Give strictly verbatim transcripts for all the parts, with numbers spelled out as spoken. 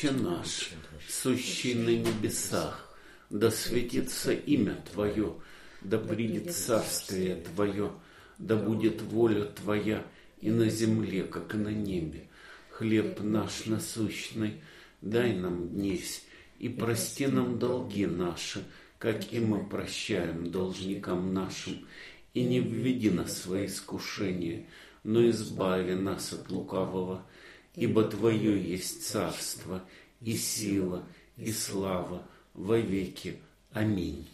Отче наш, сущий на небесах, да светится имя Твое, да придет царствие Твое, да будет воля Твоя и на земле, как и на небе. Хлеб наш насущный дай нам днесь, и прости нам долги наши, как и мы прощаем должникам нашим. И не введи нас во искушение, но избави нас от лукавого. Ибо Твое есть царство, и сила, и слава во веки. Аминь.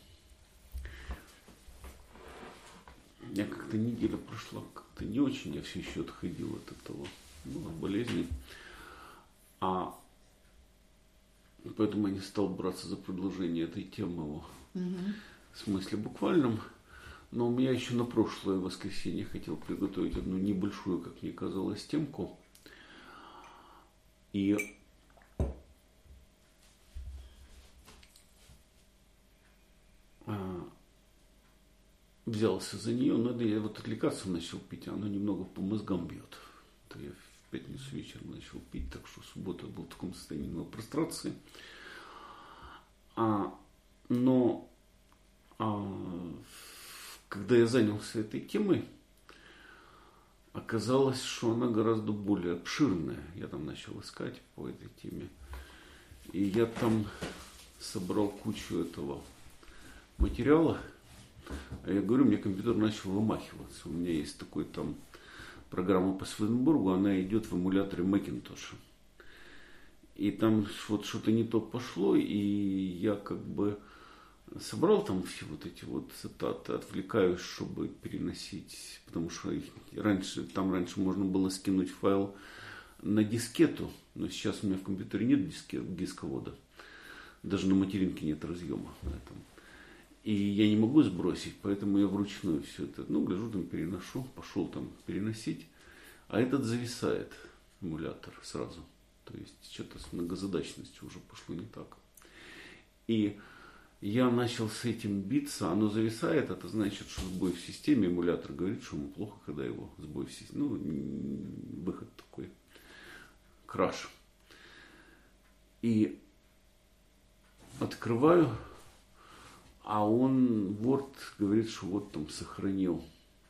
Я как-то неделя прошла, как-то не очень, я все еще отходил от этого, ну, от болезни. А поэтому я не стал браться за продолжение этой темы угу. в смысле буквальном. Но у меня еще на прошлое воскресенье хотел приготовить одну небольшую, как мне казалось, темку. И а, взялся за нее, но я вот лекарство начал пить, а оно немного по мозгам бьет. Это я в пятницу вечером начал пить, так что суббота был в таком состоянии на прострации. А, но а, когда я занялся этой темой, оказалось, что она гораздо более обширная. Я там начал искать по этой теме. И я там собрал кучу этого материала. А я говорю, мне компьютер начал вымахиваться. У меня есть такой там программа по Свенбургу, она идет в эмуляторе Macintosh. И там вот что-то не то пошло, и я как бы собрал там все вот эти вот цитаты, отвлекаюсь, чтобы переносить, потому что их раньше, там раньше можно было скинуть файл на дискету, но сейчас у меня в компьютере нет дискет, дисковода, даже на материнке нет разъема на этом. И я не могу сбросить, поэтому я вручную все это, ну, гляжу, там переношу, пошел там переносить, а этот зависает, эмулятор, сразу. То есть что-то с многозадачностью уже пошло не так. И я начал с этим биться, оно зависает, это значит, что сбой в системе, эмулятор говорит, что ему плохо, когда его сбой в системе, ну, выход такой, краш. И открываю, а он, Word, говорит, что вот там сохранил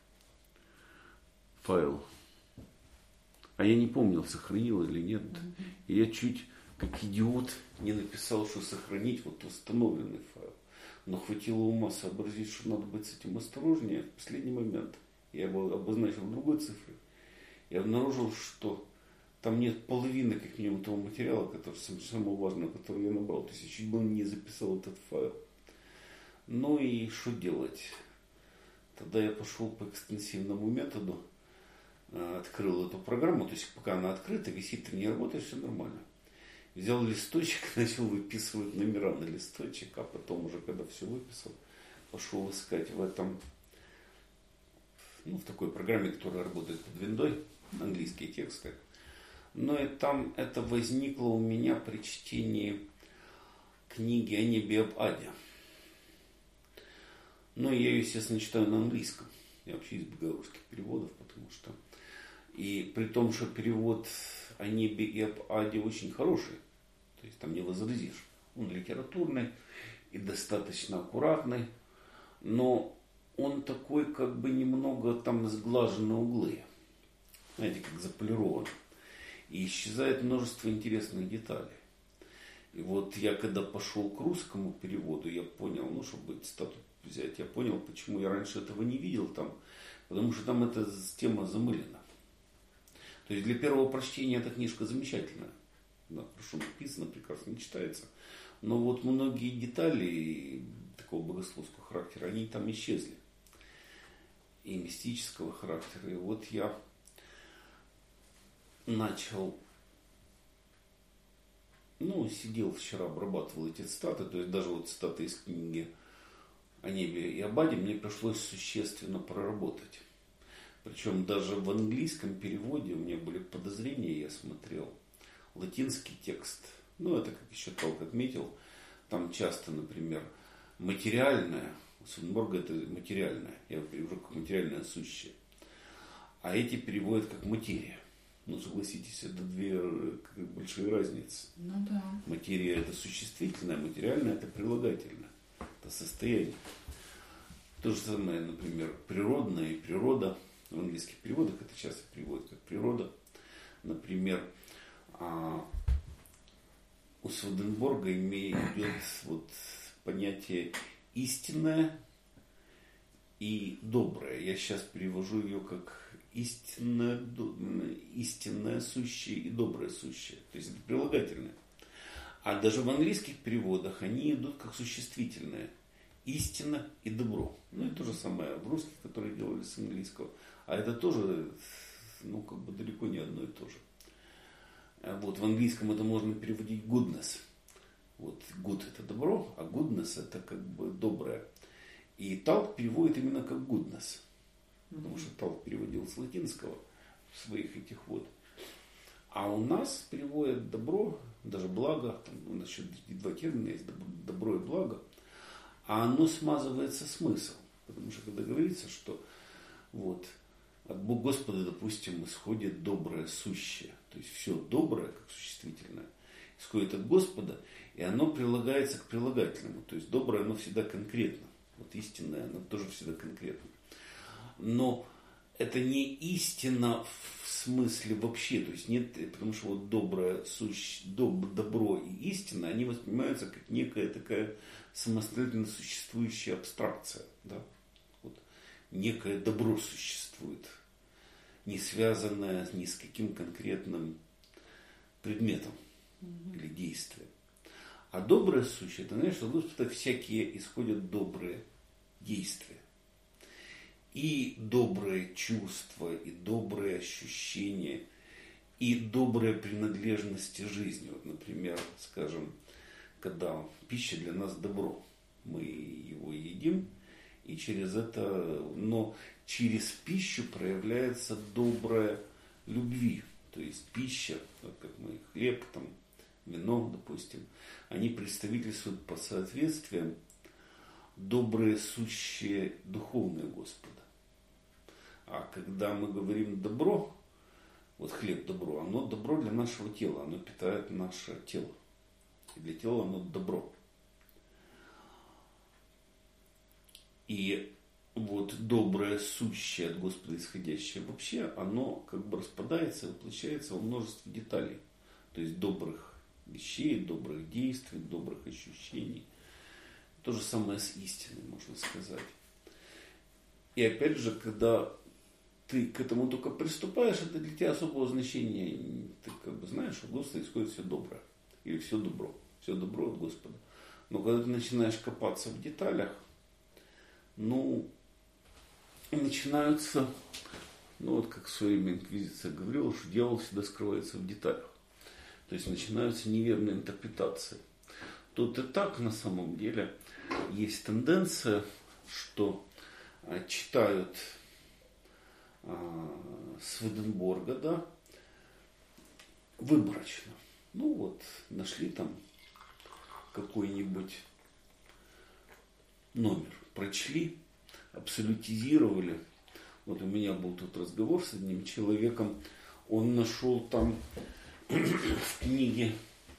файл. А я не помнил, сохранил или нет. И я чуть, как идиот, не написал, что сохранить вот установленный файл. Но хватило ума сообразить, что надо быть с этим осторожнее. В последний момент я его обозначил другой цифрой. И обнаружил, что там нет половины, как минимум, того материала, который, самого важного, который я набрал. То есть я чуть было не записал этот файл. Ну и что делать? Тогда я пошел по экстенсивному методу. Открыл эту программу, то есть пока она открыта, висит, не работает, все нормально. Взял листочек, начал выписывать номера на листочек, а потом уже, когда все выписал, пошел искать в этом, ну, в такой программе, которая работает под виндой, английские тексты. Но и там это возникло у меня при чтении книги о небе и об аде. Но я ее, естественно, читаю на английском. Я вообще избегаю русских переводов, потому что... И при том, что перевод о небе и об аде очень хороший, то есть там не возразишь. Он литературный и достаточно аккуратный, но он такой как бы немного там сглажены углы, знаете, как заполирован. И исчезает множество интересных деталей. И вот я когда пошел к русскому переводу, я понял, ну, чтобы цитату взять, я понял, почему я раньше этого не видел там, потому что там эта тема замылена. То есть для первого прочтения эта книжка замечательная. Да, хорошо написано, прекрасно читается. Но вот многие детали такого богословского характера, они там исчезли. И мистического характера. И вот я начал, ну, сидел вчера, обрабатывал эти цитаты. То есть даже вот цитаты из книги о небе и об аде мне пришлось существенно проработать. Причем даже в английском переводе у меня были подозрения, я смотрел латинский текст. Ну, это, как еще Толк отметил, там часто, например, материальное, у Свенбурга это материальное, я его перевожу как материальное сущее. А эти переводят как материя. Ну, согласитесь, это две как, большие разницы. Ну да. Материя это существительное, материальное это прилагательное. Это состояние. То же самое, например, природное и природа. В английских переводах это часто переводят как природа. Например, у Сведенборга идет вот понятие истинное и доброе. Я сейчас перевожу ее как истинное, истинное сущее и доброе сущее. То есть это прилагательное. А даже в английских переводах они идут как существительное. Истина и добро. Ну и то же самое в русских, которые делали с английского. А это тоже, ну, как бы далеко не одно и то же. Вот, в английском это можно переводить goodness. Вот, good это добро, а goodness это как бы доброе. И Талк переводит именно как goodness. Потому что Талк переводил с латинского в своих этих вот. А у нас переводят добро, даже благо, там у нас еще два термина есть, добро и благо. А оно смазывается смысл. Потому что когда говорится, что вот, от Господа, допустим, исходит доброе сущее. То есть все доброе, как существительное, исходит от Господа, и оно прилагается к прилагательному. То есть доброе, оно всегда конкретно. Вот истинное, оно тоже всегда конкретно. Но это не истина в смысле вообще. То есть нет, потому что вот доброе, суще, доб, добро и истина, они воспринимаются как некая такая самостоятельно существующая абстракция. Да? Вот. Некое добро существует, не связанное ни с каким конкретным предметом mm-hmm. или действием. А доброе сущее, это знаешь, что от Господа всякие исходят добрые действия. И добрые чувства, и добрые ощущения, и добрая принадлежность жизни. Вот, например, скажем, когда пища для нас добро, мы его едим, и через это, но через пищу проявляется добрая любви. То есть пища, вот как мы хлеб, там, вино, допустим, они представительствуют по соответствиям добрые сущие духовные Господа. А когда мы говорим добро, вот хлеб добро, оно добро для нашего тела, оно питает наше тело. И для тела оно добро. И вот доброе сущее от Господа исходящее вообще, оно как бы распадается и воплощается во множество деталей. То есть добрых вещей, добрых действий, добрых ощущений. То же самое с истиной, можно сказать. И опять же, когда ты к этому только приступаешь, это для тебя особого значения. Ты как бы знаешь, что от Господа исходит все доброе. Или все добро. Все добро от Господа. Но когда ты начинаешь копаться в деталях, ну, начинаются, ну вот как в свое время инквизиция говорила, что дьявол всегда скрывается в деталях. То есть начинаются неверные интерпретации. Тут и так на самом деле есть тенденция, что а, читают а, Сведенборга, да, выборочно. Ну вот, нашли там какой-нибудь номер, прочли, абсолютизировали. Вот у меня был тут разговор с одним человеком, он нашел там в книге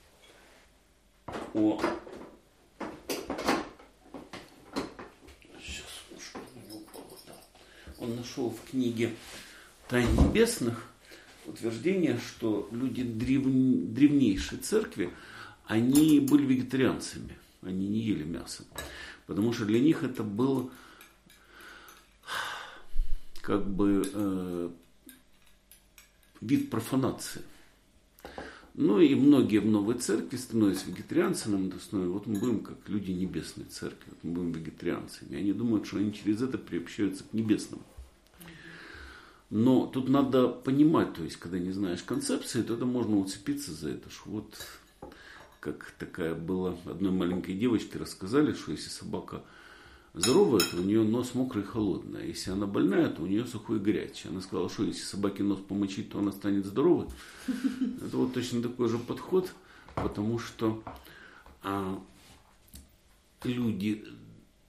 о... Сейчас, что у меня упало, да. Он нашел в книге «Тайн небесных» утверждение, что люди древ... древнейшей церкви, они были вегетарианцами, они не ели мясо. Потому что для них это был как бы э, вид профанации. Ну и многие в новой церкви становятся вегетарианцами, вот мы будем как люди небесной церкви, мы будем вегетарианцами. Они думают, что они через это приобщаются к небесному. Но тут надо понимать, то есть, когда не знаешь концепции, то это можно уцепиться за это, что вот как такая была, одной маленькой девочке рассказали, что если собака здоровая, то у нее нос мокрый и холодный. А если она больная, то у нее сухой и горячий. Она сказала, что если собаке нос помочить, то она станет здоровой. Это вот точно такой же подход, потому что а, люди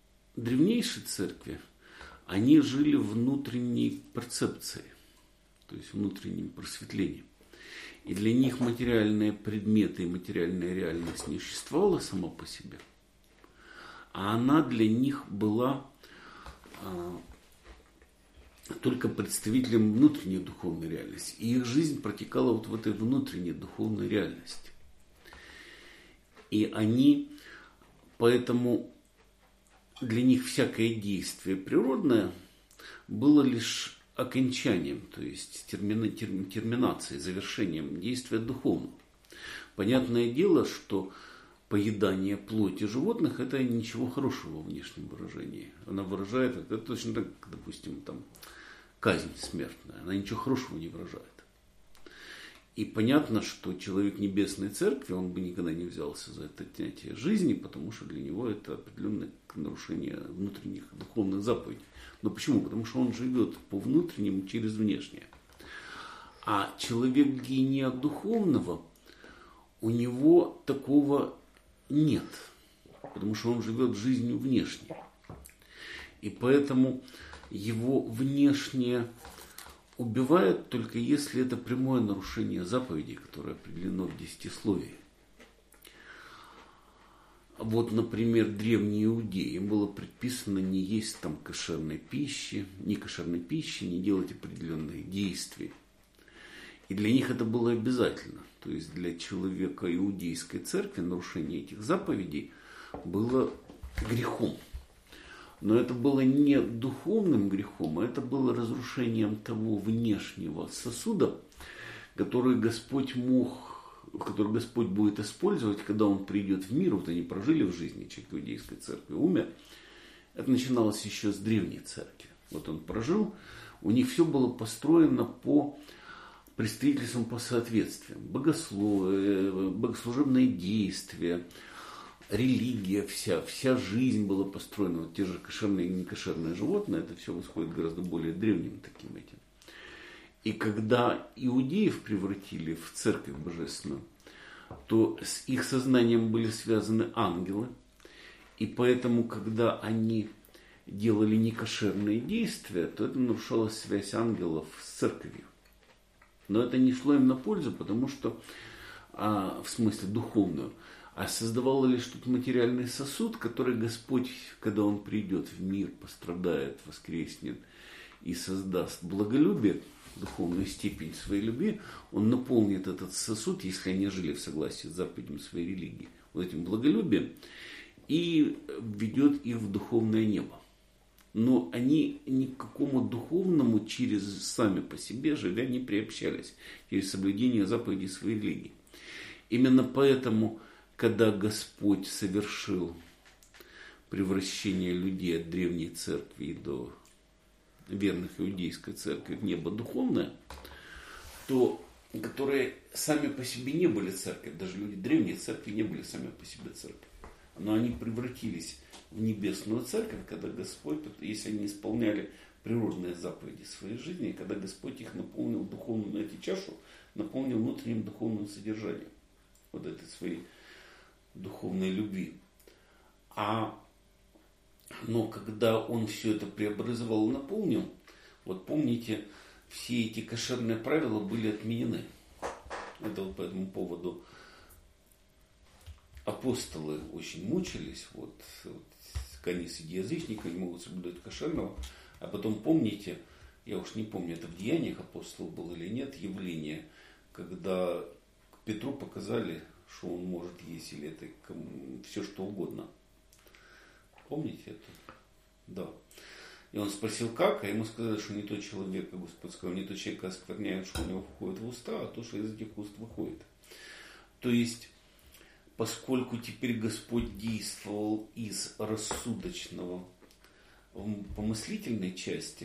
древнейшей церкви, они жили внутренней перцепцией. то есть внутренним просветлением. И для них материальные предметы и материальная реальность не существовала сама по себе, а она для них была а, только представителем внутренней духовной реальности. И их жизнь протекала вот в этой внутренней духовной реальности. И они, поэтому для них всякое действие природное было лишь окончанием, то есть термина, терм, терминацией, завершением действия духовного. Понятное дело, что поедание плоти животных – это ничего хорошего во внешнем выражении. Она выражает, это точно так, допустим, там, казнь смертная, она ничего хорошего не выражает. И понятно, что человек Небесной Церкви, он бы никогда не взялся за это отнятие жизни, потому что для него это определенное нарушение внутренних духовных заповедей. Но почему? Потому что он живет по внутреннему через внешнее. А человек гения духовного, у него такого нет, потому что он живет жизнью внешней. И поэтому его внешнее убивает только если это прямое нарушение заповедей, которое определено в десятисловии. Вот, например, древние иудеи, им было предписано не есть там кошерной пищи, не кошерной пищи, не делать определенные действия. И для них это было обязательно. То есть для человека иудейской церкви нарушение этих заповедей было грехом. Но это было не духовным грехом, а это было разрушением того внешнего сосуда, который Господь мог, который Господь будет использовать, когда Он придет в мир. Вот они прожили в жизни, человек иудейской церкви умер. Это начиналось еще с древней церкви. Вот он прожил, у них все было построено по представительствам, по соответствиям. Богослов... Богослужебные действия, религия вся, вся жизнь была построена, вот те же кошерные и некошерные животные, это все восходит гораздо более древним таким этим. И когда иудеев превратили в церковь божественную, то с их сознанием были связаны ангелы, и поэтому, когда они делали некошерные действия, то это нарушала связь ангелов с церковью. Но это не шло им на пользу, потому что, а, в смысле духовную, а создавало лишь тут материальный сосуд, который Господь, когда Он придет в мир, пострадает, воскреснет и создаст благолюбие, духовную степень своей любви, Он наполнит этот сосуд, если они жили в согласии с заповедями своей религии, вот этим благолюбием, и введет их в духовное небо. Но они ни к какому духовному через сами по себе живя не приобщались, через соблюдение заповедей своей религии. Именно поэтому, когда Господь совершил превращение людей от древней церкви до верных иудейской церкви в небо духовное, то, которые сами по себе не были церковью, даже люди древней церкви не были сами по себе церковью, но они превратились в небесную церковь, когда Господь, если они исполняли природные заповеди своей жизни, когда Господь их наполнил духовную, эти чашу наполнил внутренним духовным содержанием вот этой своей духовной любви. А, но когда он все это преобразовал и наполнил, вот помните, все эти кошерные правила были отменены. Это вот по этому поводу апостолы очень мучились. Вот, вот они среди язычников не могут соблюдать кошерного. А потом помните, я уж не помню, это в Деяниях апостолов было или нет, явление, когда Петру показали, что он может есть, или это все что угодно. Помните это? Да. И он спросил, как, а ему сказали, что не тот человек, как Господь сказал, не тот человек оскверняет, что у него входит в уста, а то, что из этих уст выходит. То есть, поскольку теперь Господь действовал из рассудочного в помыслительной части,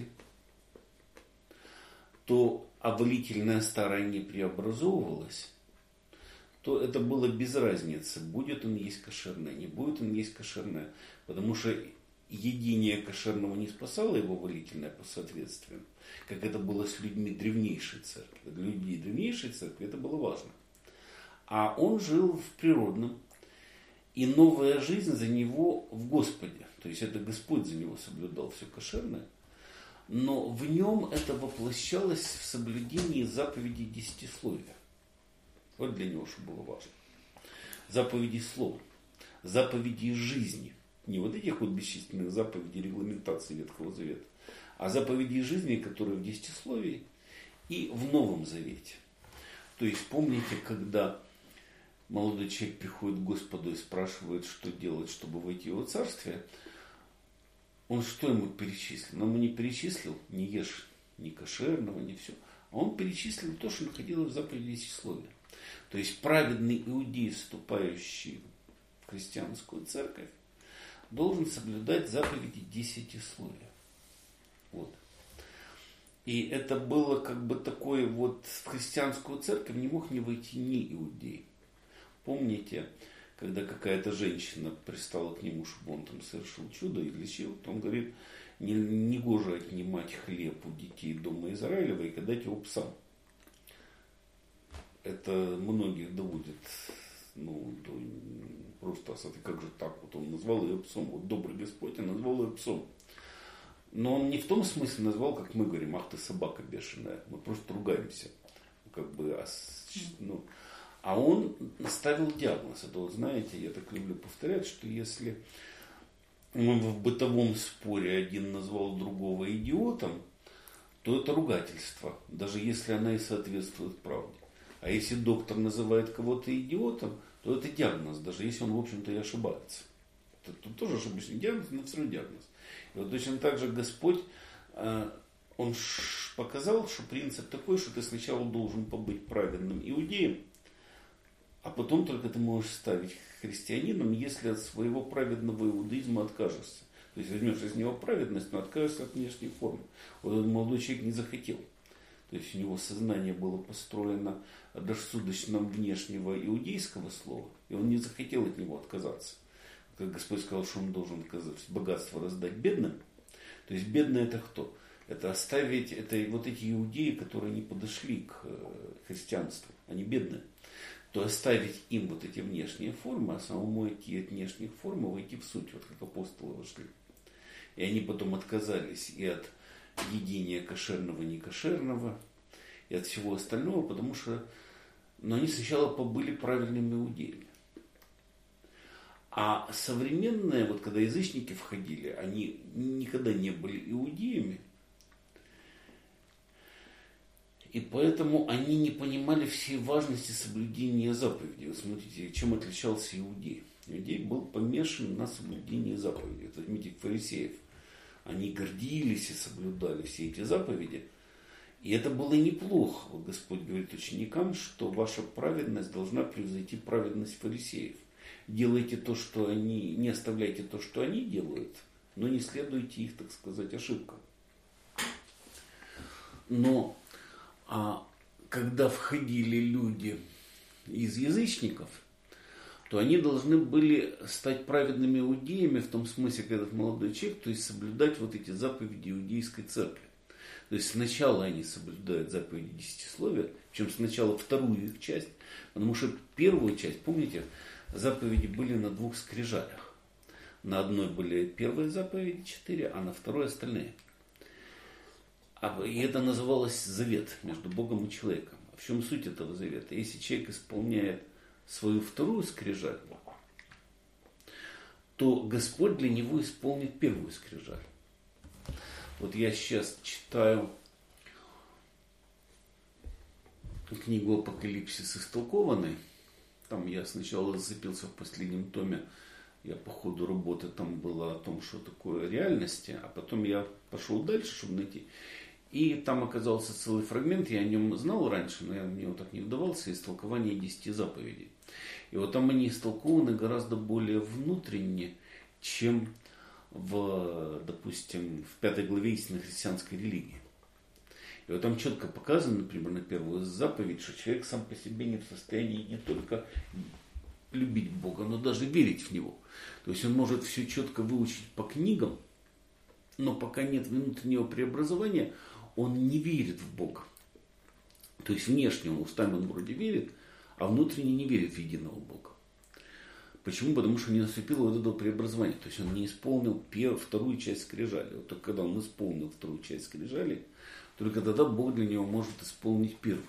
то оболительное старое не преобразовывалось, то это было без разницы, будет он есть кошерное, не будет он есть кошерное, потому что единение кошерного не спасало его волительное по соответствию, как это было с людьми древнейшей церкви. Для людей древнейшей церкви это было важно. А он жил в природном, и новая жизнь за него в Господе. То есть это Господь за него соблюдал все кошерное. но в нем это воплощалось в соблюдении заповедей десятисловия. Вот для него что было важно. Заповедей слова, заповедей жизни. Не вот этих вот бесчисленных заповедей регламентации Ветхого Завета, а заповедей жизни, которые в десятисловии и в Новом Завете. То есть помните, когда молодой человек приходит к Господу и спрашивает, что делать, чтобы войти в его царствие, он что ему перечислил? Он ему не перечислил, не ешь ни кошерного, ни все. А он перечислил то, что находилось в заповеди десятисловия. То есть праведный иудей, вступающий в христианскую церковь, должен соблюдать заповеди десятисловия. Вот. И это было как бы такое вот, в христианскую церковь не мог не войти ни иудей. Помните, когда какая-то женщина пристала к нему, чтобы он там совершил чудо и лечил, то он говорит, не, не гоже отнимать хлеб у детей дома Израилева и дать его псам. Это многих доводит, ну, до, просто, как же так, вот он назвал ее псом, вот добрый Господь, он назвал ее псом. Но он не в том смысле назвал, как мы говорим, ах ты собака бешеная, мы просто ругаемся, как бы, ну, а он ставил диагноз. Это вот знаете, я так люблю повторять, что если мы в бытовом споре один назвал другого идиотом, то это ругательство, даже если она и соответствует правде. А если доктор называет кого-то идиотом, то это диагноз, даже если он, в общем-то, и ошибается. Это, это тоже ошибочный диагноз, но все равно диагноз. И вот точно так же Господь, Он показал, что принцип такой, что ты сначала должен побыть праведным иудеем, а потом только ты можешь стать христианином, если от своего праведного иудаизма откажешься. То есть возьмешь из него праведность, но откажешься от внешней формы. Вот этот молодой человек не захотел. То есть у него сознание было построено рассудочным внешнего иудейского слова, и он не захотел от него отказаться. Как Господь сказал, что он должен богатство раздать бедным. То есть бедные это кто? Это оставить, это вот эти иудеи, которые не подошли к христианству, они бедные. То оставить им вот эти внешние формы, а самому идти от внешних форм и войти в суть, вот как апостолы вошли. И они потом отказались и от едения кошерного, некошерного, и от всего остального, потому что, но они сначала побыли правильными иудеями. А современные, вот когда язычники входили, они никогда не были иудеями. И поэтому они не понимали всей важности соблюдения заповедей. Вот смотрите, чем отличался иудей. Иудей был помешан на соблюдении заповедей. Это возьмите фарисеев. Они гордились и соблюдали все эти заповеди. И это было неплохо. Вот Господь говорит ученикам, что ваша праведность должна превзойти праведность фарисеев. Делайте то, что они, не оставляйте то, что они делают, но не следуйте их, так сказать, ошибкам. Но а, когда входили люди из язычников, то они должны были стать праведными иудеями в том смысле, как этот молодой человек, то есть соблюдать вот эти заповеди иудейской церкви. То есть сначала они соблюдают заповеди десятисловия, причем сначала вторую их часть, потому что первую часть, помните, заповеди были на двух скрижалях. На одной были первые заповеди четыре, а на второй остальные. И это называлось завет между Богом и человеком. В чем суть этого завета? Если человек исполняет свою вторую скрижаль, то Господь для него исполнит первую скрижаль. Вот я сейчас читаю книгу «Апокалипсис истолкованный». Там я сначала зацепился в последнем томе, я по ходу работы там было о том, что такое реальности, а потом я пошел дальше, чтобы найти. И там оказался целый фрагмент, я о нем знал раньше, но я в него так не вдавался, истолкование десяти заповедей. И вот там они истолкованы гораздо более внутренне, чем в, допустим, в пятой главе истинной христианской религии. И вот там четко показано, например, на первую заповедь, что человек сам по себе не в состоянии не только любить Бога, но даже верить в Него. То есть он может все четко выучить по книгам, но пока нет внутреннего преобразования, он не верит в Бога. То есть внешне он устами он вроде верит, а внутренне не верит в единого Бога. Почему? Потому что не наступило вот этого преобразования. То есть он не исполнил первую, вторую часть скрижали. Вот только когда он исполнил вторую часть скрижали, только тогда Бог для него может исполнить первую.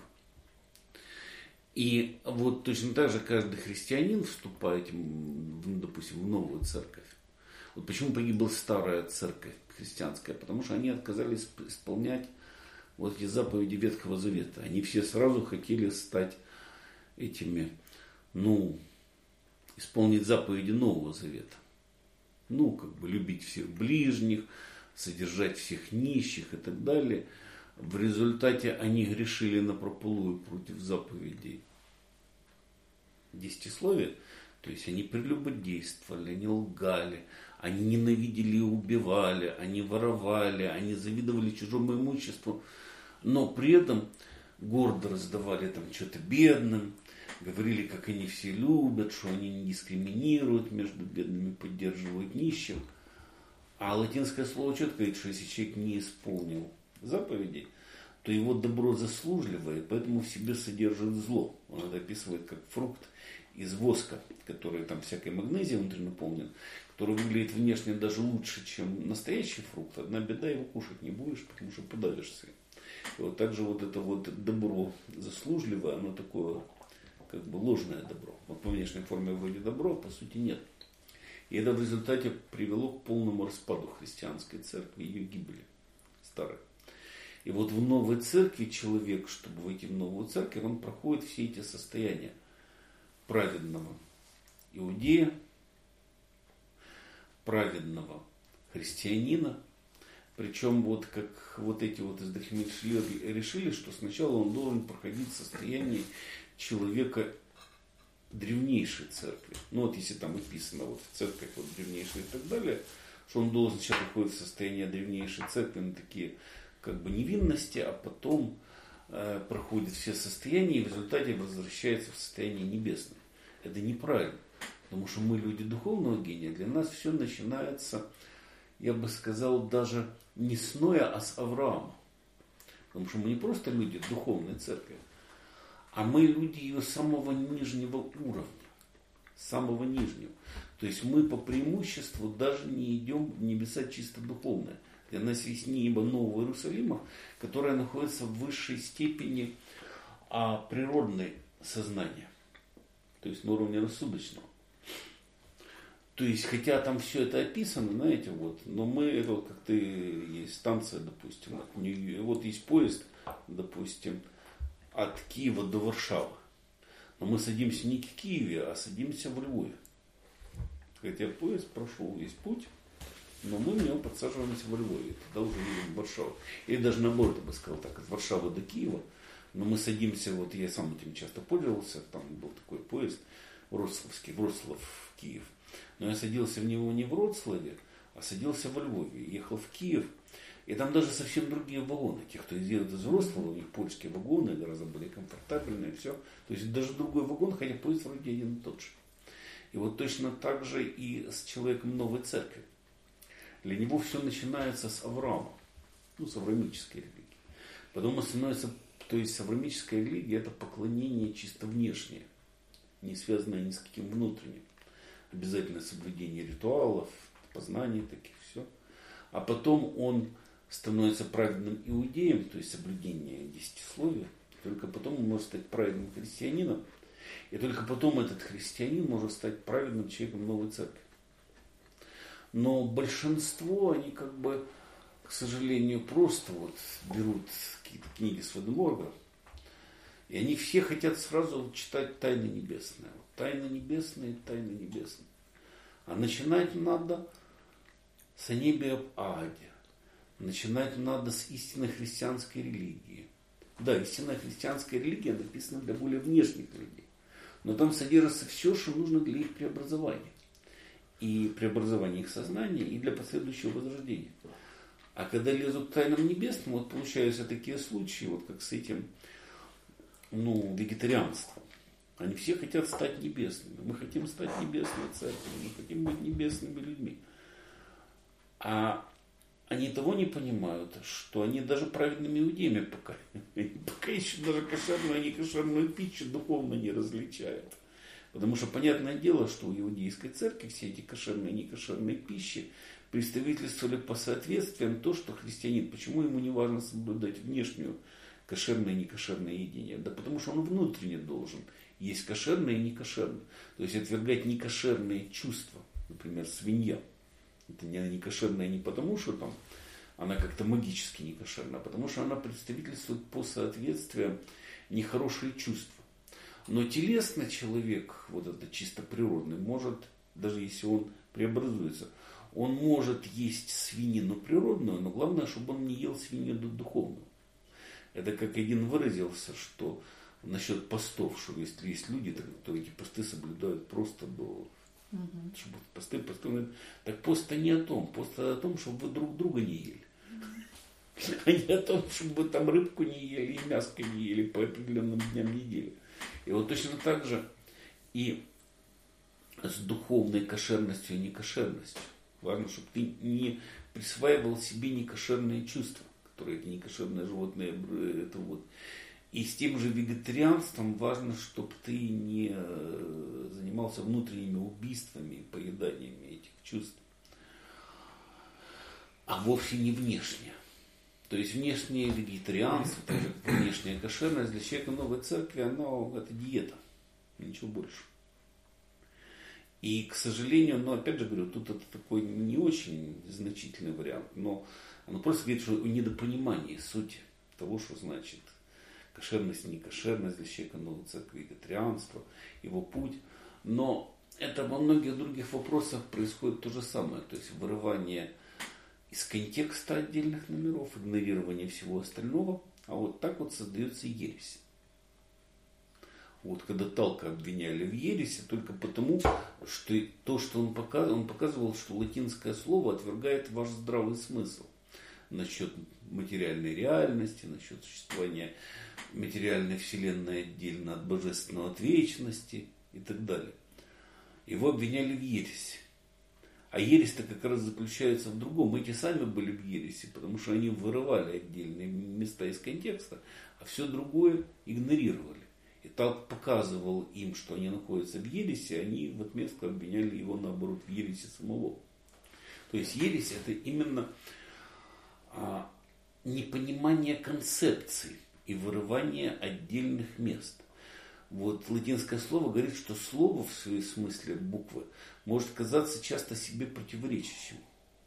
И вот точно так же каждый христианин, вступает, допустим, в новую церковь. Вот почему погибла старая церковь христианская? Потому что они отказались исполнять вот эти заповеди Ветхого Завета. Они все сразу хотели стать этими, ну, исполнить заповеди Нового Завета. Ну, как бы любить всех ближних, содержать всех нищих и так далее. В результате они грешили напропалую против заповедей десятисловия. То есть они прелюбодействовали, они лгали, они ненавидели и убивали, они воровали, они завидовали чужому имуществу, но при этом гордо раздавали там что-то бедным, говорили, как они все любят, что они не дискриминируют между бедными, поддерживают нищих. А латинское слово четко говорит, что если человек не исполнил заповедей, то его добро заслужливое, поэтому в себе содержит зло. Он это описывает как фрукт из воска, который там всякой магнезией внутри наполнен, который выглядит внешне даже лучше, чем настоящий фрукт. Одна беда, его кушать не будешь, потому что подавишься. И вот также вот это вот добро заслужливое, оно такое как бы ложное добро. Вот по внешней форме вроде добро, а по сути нет. И это в результате привело к полному распаду христианской церкви, ее гибели старой. И вот в новой церкви человек, чтобы войти в новую церковь, он проходит все эти состояния праведного иудея, праведного христианина. Причем вот как вот эти вот издохмельшли решили, что сначала он должен проходить состояние человека древнейшей церкви. Ну вот если там написано вот в церковь вот древнейшая и так далее, что он должен сначала приходить в состояние древнейшей церкви на такие как бы невинности, а потом э, проходит все состояния и в результате возвращается в состояние небесное. Это неправильно, потому что мы люди духовного гения, для нас все начинается, я бы сказал, даже не с Ноя, а с Авраама. Потому что мы не просто люди духовной церкви, а мы люди ее самого нижнего уровня. Самого нижнего. То есть мы по преимуществу даже не идем в небеса чисто духовное. Для нас есть небо Нового Иерусалима, которое находится в высшей степени а, природной сознания. То есть на уровне рассудочного. То есть, хотя там все это описано, знаете, вот, но мы, это вот как-то есть станция, допустим, вот есть поезд, допустим, от Киева до Варшавы. Но мы садимся не в Киеве, а садимся в Львове. Хотя поезд прошел весь путь, но мы в него подсаживаемся в Львове, тогда уже едем в Варшаву. Или даже наоборот, я бы сказал так, от Варшавы до Киева. Но мы садимся, вот я сам этим часто пользовался, там был такой поезд Вроцлавский, Вроцлав, Киев. Но я садился в него не в Вроцлаве, а садился во Львове. Ехал в Киев, и там даже совсем другие вагоны. Те, кто едет из Вроцлава, у них польские вагоны, гораздо более комфортабельные, все. То есть даже другой вагон, хотя поезд вроде один и тот же. И вот точно так же и с человеком новой церкви. Для него все начинается с Авраама, ну, с авраамической религии. Потом становится, то есть авраамическая религия это поклонение чисто внешнее, не связанное ни с каким внутренним. Обязательно соблюдение ритуалов, познаний таких, все. А потом он становится праведным иудеем, то есть соблюдение десятисловия. Только потом он может стать праведным христианином. И только потом этот христианин может стать праведным человеком новой церкви. Но большинство, они как бы, к сожалению, просто вот берут какие-то книги Сводоморга, и они все хотят сразу читать Тайны Небесные. Тайны Небесные, Тайны Небесные. А начинать надо с о небе об аде. Начинать надо с истинной христианской религии. Да, истинная христианская религия написана для более внешних людей. Но там содержится все, что нужно для их преобразования. И преобразования их сознания, и для последующего возрождения. А когда лезут к Тайнам Небесным, вот получаются такие случаи, вот как с этим, ну, вегетарианством. Они все хотят стать небесными. Мы хотим стать небесной церковью, мы хотим быть небесными людьми. А они того не понимают, что они даже праведными иудеями пока, пока еще даже кошерную, а не кошерную пищу духовно не различают. Потому что понятное дело, что у иудейской церкви все эти кошерные и некошерные пищи представительствовали по соответствиям то, что христианин. Почему ему не важно соблюдать внешнюю кошерное и некошерное едение? Да потому что он внутренне должен есть кошерное и некошерное. То есть отвергать некошерные чувства. Например, свинья. Это не некошерная не потому, что там она как-то магически некошерна, а потому что она представительствует по соответствиям нехорошие чувства. Но телесный человек, вот это чисто природный, может, даже если он преобразуется, он может есть свинину природную, но главное, чтобы он не ел свинину духовную. Это как один выразился, что насчет постов, что если есть люди, то эти посты соблюдают просто до... Угу. Чтобы посты, посты, так пост-то не о том, пост о том, чтобы вы друг друга не ели. А не о том, чтобы вы там рыбку не ели и мяско не ели по определенным дням недели. И вот точно так же и с духовной кошерностью и некошерностью. Важно, чтобы ты не присваивал себе некошерные чувства, которые эти некошерные животные, это вот. И с тем же вегетарианством важно, чтобы ты не занимался внутренними убийствами, поеданиями этих чувств, а вовсе не внешне. То есть внешнее вегетарианство, так же как внешняя кошерность для человека новой церкви, оно это диета, ничего больше. И, к сожалению, но опять же говорю, тут это такой не очень значительный вариант, но оно просто говорит, что недопонимание сути того, что значит кошерность, некошерность для человека новой церкви, вегетарианство, его путь. Но это во многих других вопросах происходит то же самое, то есть вырывание из контекста отдельных номеров, игнорирование всего остального, а вот так вот создается ересь. Вот когда Талка обвиняли в ереси только потому, что то, что он показывал, он показывал, что латинское слово отвергает ваш здравый смысл насчет материальной реальности, насчет существования материальной вселенной отдельно от божественного, от вечности и так далее. Его обвиняли в ереси. А ересь-то как раз заключается в другом. Эти сами были в ереси, потому что они вырывали отдельные места из контекста, а все другое игнорировали. И так показывал им, что они находятся в ересе, они в отместку обвиняли его, наоборот, в ересе самого. То есть ересь это именно а, непонимание концепций и вырывание отдельных мест. Вот латинское слово говорит, что слово в своем смысле буквы может казаться часто себе противоречащим.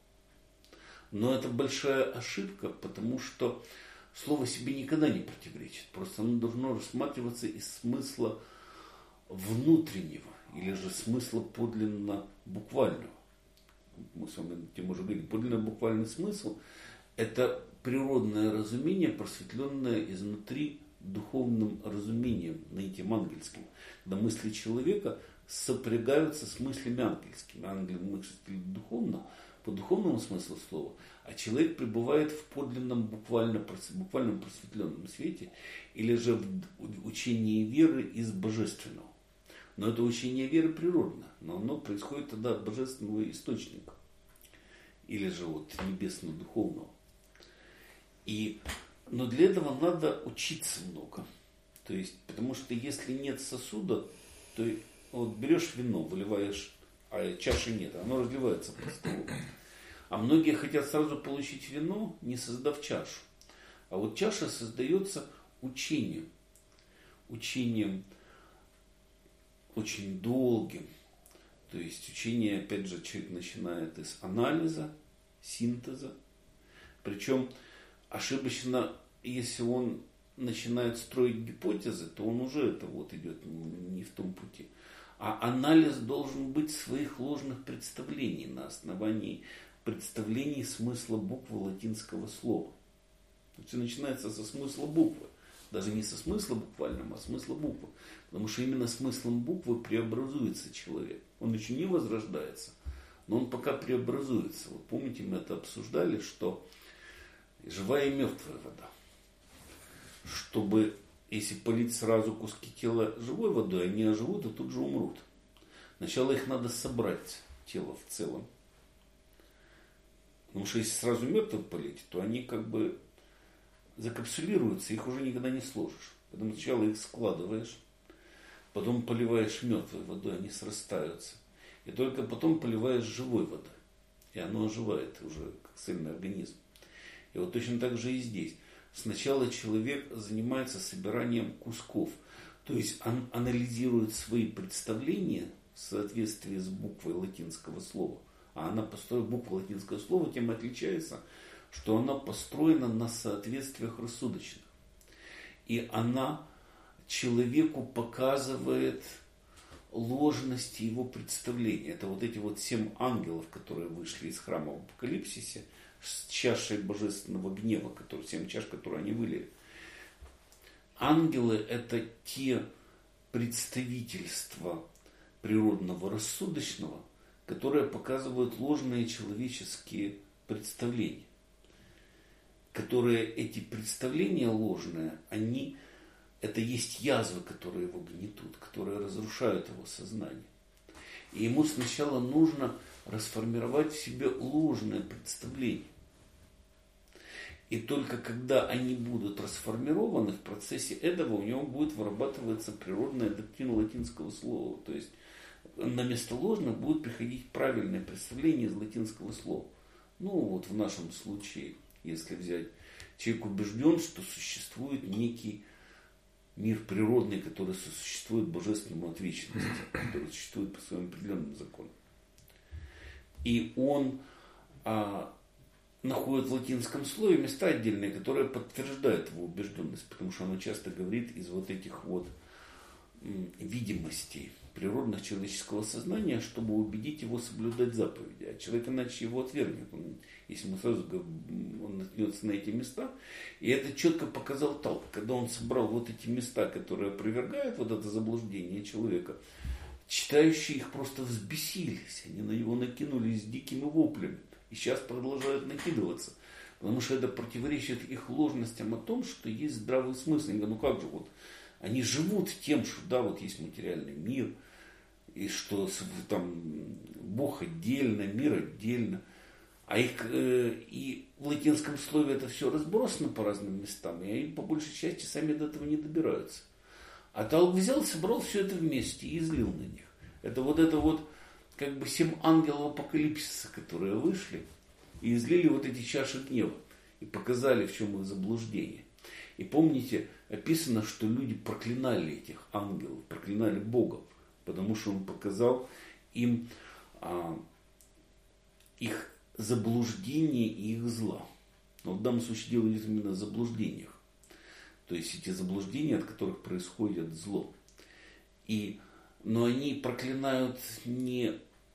Но это большая ошибка, потому что слово себе никогда не противоречит. Просто оно должно рассматриваться из смысла внутреннего или же смысла подлинно буквального. Мы с вами тем уже говорили. Подлинно буквальный смысл – это природное разумение, просветленное изнутри духовным разумением, наитием ангельским, когда мысли человека сопрягаются с мыслями ангельскими. Ангелы мыслят духовно, по духовному смыслу слова, а человек пребывает в подлинном буквально, буквальном просветленном свете или же в учении веры из божественного. Но это учение веры природно, но оно происходит тогда от божественного источника или же от небесно-духовного. И Но для этого надо учиться много. То есть, потому что если нет сосуда, то вот берешь вино, выливаешь, а чаши нет, оно разливается по столу. А многие хотят сразу получить вино, не создав чашу. А вот чаша создается учением. Учением очень долгим. То есть учение, опять же, человек начинает из анализа, синтеза. Причем ошибочно, если он начинает строить гипотезы, то он уже это вот идет не в том пути. А анализ должен быть своих ложных представлений на основании представлений смысла буквы латинского слова. Все начинается со смысла буквы. Даже не со смысла буквального, а смысла буквы. Потому что именно смыслом буквы преобразуется человек. Он еще не возрождается, но он пока преобразуется. Вот помните, мы это обсуждали, что живая и мертвая вода. Чтобы, если полить сразу куски тела живой водой, они оживут и тут же умрут. Сначала их надо собрать, тело в целом. Потому что если сразу мертвых полить, то они как бы закапсулируются, их уже никогда не сложишь. Поэтому сначала их складываешь, потом поливаешь мертвой водой, они срастаются. И только потом поливаешь живой водой. И оно оживает уже как цельный организм. И вот точно так же и здесь. Сначала человек занимается собиранием кусков. То есть он анализирует свои представления в соответствии с буквой латинского слова. А она построена, буква латинского слова тем отличается, что она построена на соответствиях рассудочных. И она человеку показывает ложность его представления. Это вот эти вот семь ангелов, которые вышли из храма в Апокалипсисе с чашей божественного гнева, которые, семь чаш, которые они вылили. Ангелы – это те представительства природного рассудочного, которые показывают ложные человеческие представления. Которые эти представления ложные, они, это есть язвы, которые его гнетут, которые разрушают его сознание. И ему сначала нужно расформировать в себе ложное представление. И только когда они будут расформированы, в процессе этого у него будет вырабатываться природная доктрина латинского слова. То есть на место ложного будет приходить правильное представление из латинского слова. Ну вот в нашем случае, если взять, человек убежден, что существует некий мир природный, который сосуществует божественному от вечности, который существует по своим определенным законам. И он а, находит в латинском слове места отдельные, которые подтверждают его убежденность, потому что оно часто говорит из вот этих вот м, видимостей природных человеческого сознания, чтобы убедить его соблюдать заповеди. А человек иначе его отвергнет. Он, если мы сразу он наткнется на эти места. И это четко показал Талк. Когда он собрал вот эти места, которые опровергают вот это заблуждение человека, читающие их просто взбесились. Они на него накинулись с дикими воплями. И сейчас продолжают накидываться. Потому что это противоречит их ложностям о том, что есть здравый смысл. Они говорят, ну как же вот, они живут тем, что да, вот есть материальный мир, и что там Бог отдельно, мир отдельно. А их, э, и в латинском слове это все разбросано по разным местам, и они по большей части сами до этого не добираются. А Талк взял, собрал все это вместе и излил на них. Это вот это вот как бы семь ангелов апокалипсиса, которые вышли и излили вот эти чаши гнева и показали, в чем их заблуждение. И помните, описано, что люди проклинали этих ангелов, проклинали Бога, потому что он показал им а, их заблуждение и их зла. Но в данном случае дело идет именно о заблуждениях. То есть эти заблуждения, от которых происходит зло. И, но они проклинают не...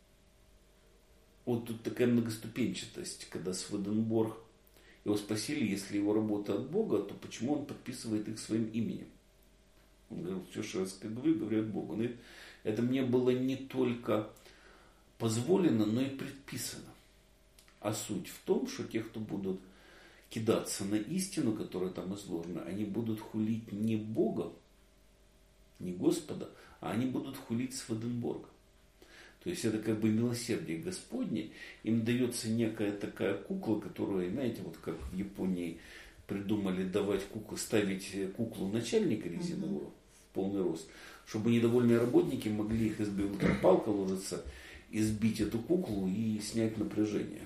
Вот тут такая многоступенчатость, когда Сведенборг его спросили, если его работа от Бога, то почему он подписывает их своим именем? Он говорил, все, что я говорю, говорят Богу. Он говорит, это мне было не только позволено, но и предписано. А суть в том, что те, кто будут кидаться на истину, которая там изложена, они будут хулить не Бога, не Господа, а они будут хулить Сведенборга. То есть это как бы милосердие Господне, им дается некая такая кукла, которую, знаете, вот как в Японии придумали давать куклу, ставить куклу начальника резинового в полный рост, чтобы недовольные работники могли их избить, вот как палка ложится, избить эту куклу и снять напряжение.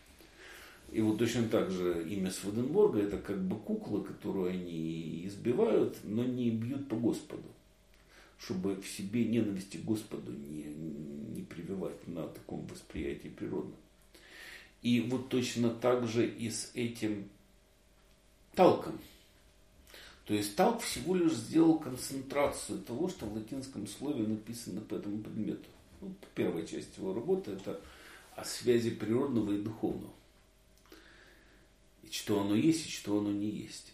И вот точно так же имя Сведенборга это как бы кукла, которую они избивают, но не бьют по Господу, чтобы в себе ненависти к Господу не, не прививать на таком восприятии природном. И вот точно так же и с этим Талком. То есть Талк всего лишь сделал концентрацию того, что в латинском слове написано по этому предмету. Ну, первая часть его работы это о связи природного и духовного. И что оно есть, и что оно не есть.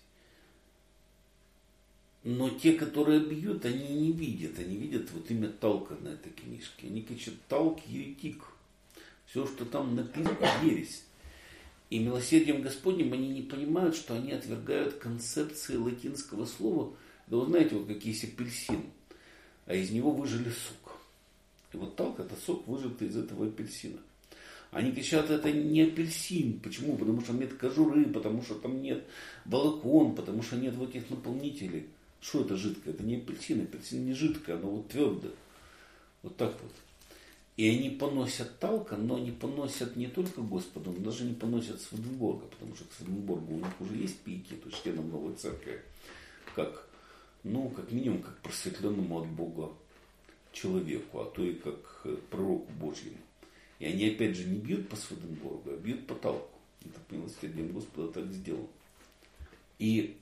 Но те, которые бьют, они не видят. Они видят вот имя Талка на этой книжке. Они кричат, Талк еретик. Все, что там написано, ересь. И милосердием Господним они не понимают, что они отвергают концепции латинского слова. Да вы знаете, вот как есть апельсин, а из него выжили сок. И вот Талк это сок, выжатый из этого апельсина. Они кричат, это не апельсин. Почему? Потому что нет кожуры, потому что там нет волокон, потому что нет вот этих наполнителей. Что это жидкое? Это не апельсин, апельсин не жидкое, оно вот твердое. Вот так вот. И они поносят Талка, но они поносят не только Господа, но даже не поносят Сведенборга, потому что к Сведенборгу у них уже есть пики, то есть членам новой церкви, как, ну, как минимум, как просветленному от Бога человеку, а то и как пророку Божьему. И они опять же не бьют по Сведенборгу, а бьют по Талку. Это по милосердию Господа так сделано. И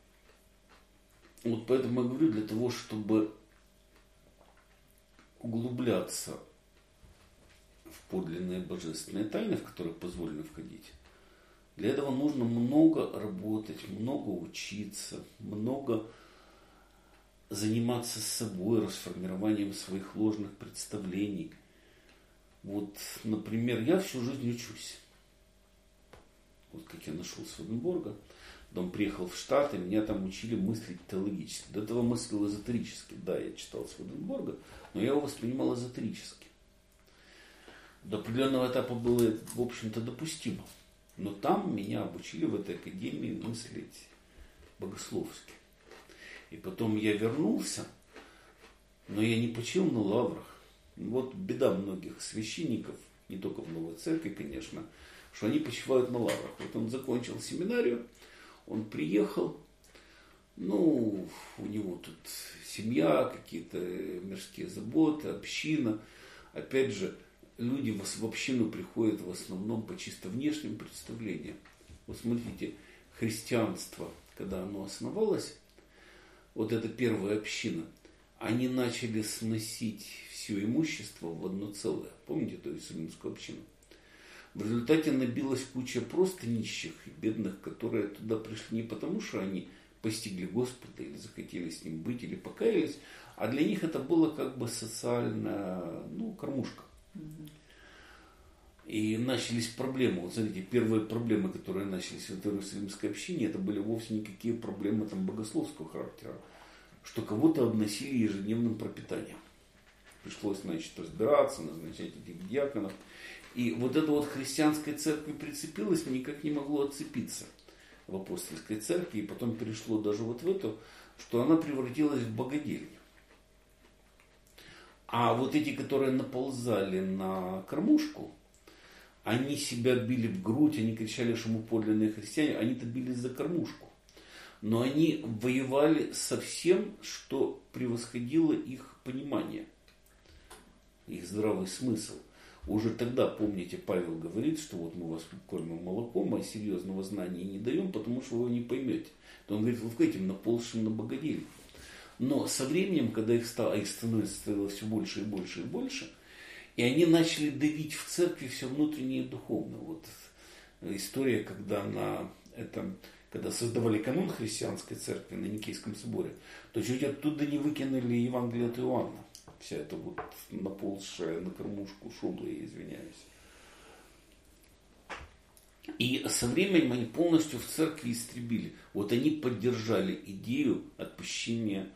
вот поэтому я говорю, для того, чтобы углубляться в подлинные божественные тайны, в которые позволено входить, для этого нужно много работать, много учиться, много заниматься собой, расформированием своих ложных представлений. Вот, например, я всю жизнь учусь. Вот как я нашел Сведенборга, потом приехал в Штаты, меня там учили мыслить теологически. До этого мыслил эзотерически. Да, я читал Сведенборга, но я его воспринимал эзотерически. До определенного этапа было, в общем-то, допустимо. Но там меня обучили в этой академии мыслить богословски. И потом я вернулся, но я не почил на лаврах. Вот беда многих священников, не только в Новой Церкви, конечно, что они почивают на лаврах. Вот он закончил семинарию, он приехал, ну, у него тут семья, какие-то мирские заботы, община. Опять же, люди в общину приходят в основном по чисто внешним представлениям. Вот смотрите, христианство, когда оно основалось, вот эта первая община, они начали сносить все имущество в одно целое. Помните ту Иерусалимскую общину? В результате набилась куча просто нищих и бедных, которые туда пришли не потому, что они постигли Господа или захотели с Ним быть, или покаялись, а для них это было как бы социальная, ну, кормушка. И начались проблемы. Вот смотрите, первые проблемы, которые начались в Иерусалимской общине, это были вовсе никакие проблемы там богословского характера, что кого-то обносили ежедневным пропитанием. Пришлось, значит, разбираться, назначать этих диаконов. И вот это вот христианской церкви прицепилось, никак не могло отцепиться в апостольской церкви. И потом перешло даже вот в эту, что она превратилась в богадельню. А вот эти, которые наползали на кормушку, они себя били в грудь, они кричали, что мы подлинные христиане, они-то бились за кормушку. Но они воевали со всем, что превосходило их понимание, их здравый смысл. Уже тогда, помните, Павел говорит, что вот мы вас кормим молоком, а серьезного знания не даем, потому что вы его не поймете. То он говорит, вы к этим наползшим на богадельню. Но со временем, когда их стало, а их становилось все больше и больше и больше, и они начали давить в церкви все внутреннее и духовное. Вот история, когда, на этом, когда создавали канон христианской церкви на Никейском соборе, то чуть оттуда не выкинули Евангелие от Иоанна. Вся эта вот наползшая на кормушку шобла, я извиняюсь. И со временем они полностью в церкви истребили. Вот они поддержали идею отпущения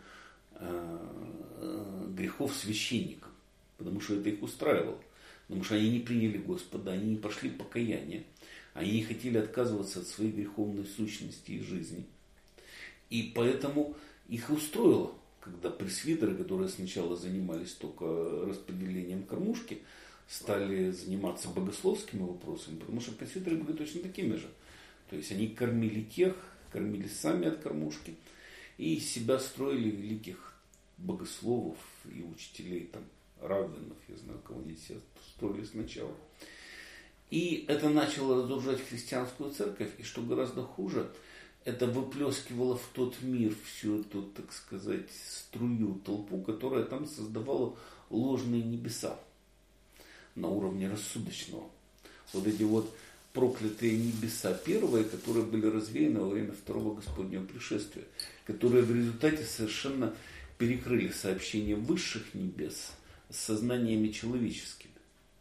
э, грехов священникам. Потому что это их устраивало. Потому что они не приняли Господа, они не пошли в покаяние. Они не хотели отказываться от своей греховной сущности и жизни. И поэтому их устроило, когда пресвитеры, которые сначала занимались только распределением кормушки, стали заниматься богословскими вопросами, потому что пресвитеры были точно такими же. То есть они кормили тех, кормились сами от кормушки, и из себя строили великих богословов и учителей, там, раввинов, я знаю, кого они себя строили сначала. И это начало разрушать христианскую церковь, и что гораздо хуже, это выплескивало в тот мир всю эту, так сказать, струю, толпу, которая там создавала ложные небеса на уровне рассудочного. Вот эти вот проклятые небеса первые, которые были развеяны во время второго Господнего пришествия, которые в результате совершенно перекрыли сообщение высших небес с сознаниями человеческими.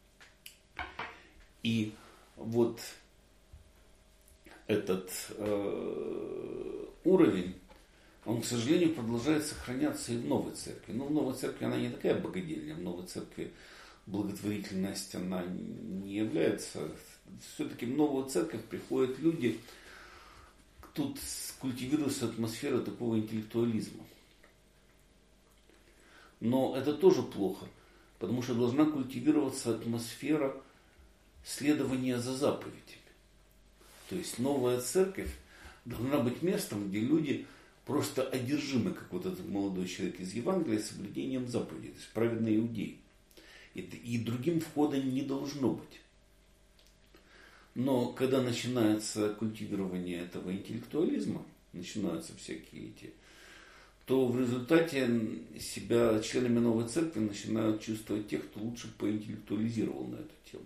И вот этот э, уровень, он, к сожалению, продолжает сохраняться и в новой церкви. Но в новой церкви она не такая богадельня. В новой церкви благотворительность, она не является... Все-таки в новую церковь приходят люди, тут культивируется атмосфера такого интеллектуализма. Но это тоже плохо, потому что должна культивироваться атмосфера следования за заповедями. То есть новая церковь должна быть местом, где люди просто одержимы, как вот этот молодой человек из Евангелия, соблюдением заповедей, то есть праведные иудеи. И, и другим входа не должно быть. Но когда начинается культивирование этого интеллектуализма, начинаются всякие эти, то в результате себя членами новой церкви начинают чувствовать те, кто лучше поинтеллектуализировал на эту тему.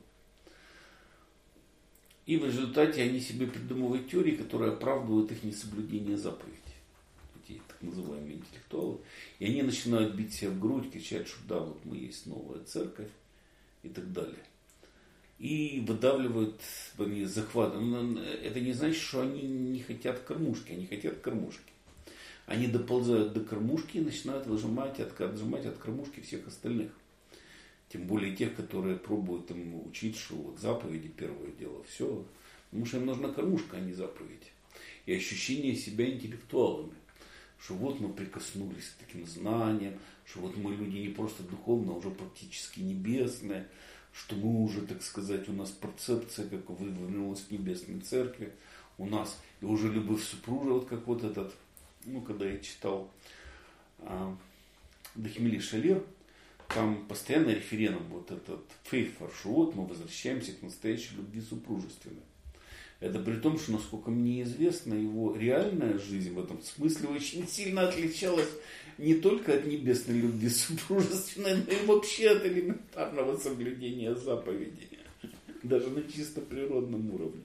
И в результате они себе придумывают теории, которые оправдывают их несоблюдение заповедей. Эти так называемые интеллектуалы. И они начинают бить себя в грудь, кричать, что да, вот мы есть новая церковь и так далее. И выдавливают, они захватывают. Это не значит, что они не хотят кормушки, они хотят кормушки. Они доползают до кормушки и начинают выжимать, отжимать от кормушки всех остальных. Тем более тех, которые пробуют им учить, что вот заповеди первое дело, все. Потому что им нужна кормушка, а не заповедь. И ощущение себя интеллектуалами. Что вот мы прикоснулись к таким знаниям, что вот мы люди не просто духовные, а уже практически небесные, что мы уже, так сказать, у нас перцепция, как вывернулась в небесной церкви, у нас и уже любовь супружа, вот как вот этот, ну, когда я читал а, Дахмели Шалер, там постоянно референдум вот этот Фейфер, что вот мы возвращаемся к настоящей любви супружественной. Это при том, что, насколько мне известно, его реальная жизнь в этом смысле очень сильно отличалась не только от небесной любви супружественной, но и вообще от элементарного соблюдения заповедей. Даже на чисто природном уровне.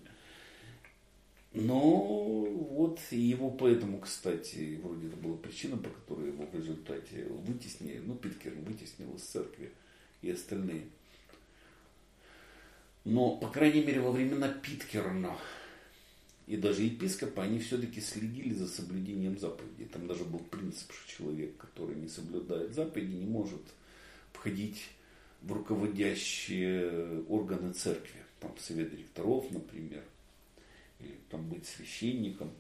Но вот его поэтому, кстати, вроде это была причина, по которой его в результате вытеснили, ну, Питкерн вытеснил из церкви и остальные. Но, по крайней мере, во времена Питкерна и даже епископа, они все-таки следили за соблюдением заповедей. Там даже был принцип, что человек, который не соблюдает заповеди, не может входить в руководящие органы церкви. Там совет директоров, например, или там быть священником.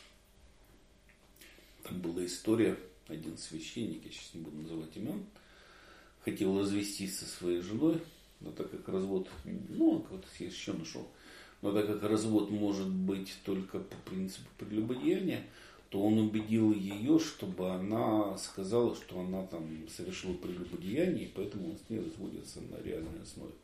Там была история, один священник, я сейчас не буду называть имен, хотел развестись со своей женой, но так как развод, ну, вот я еще нашел, но так как развод может быть только по принципу прелюбодеяния, то он убедил ее, чтобы она сказала, что она там совершила прелюбодеяние, и поэтому он с ней разводится на реальной основе.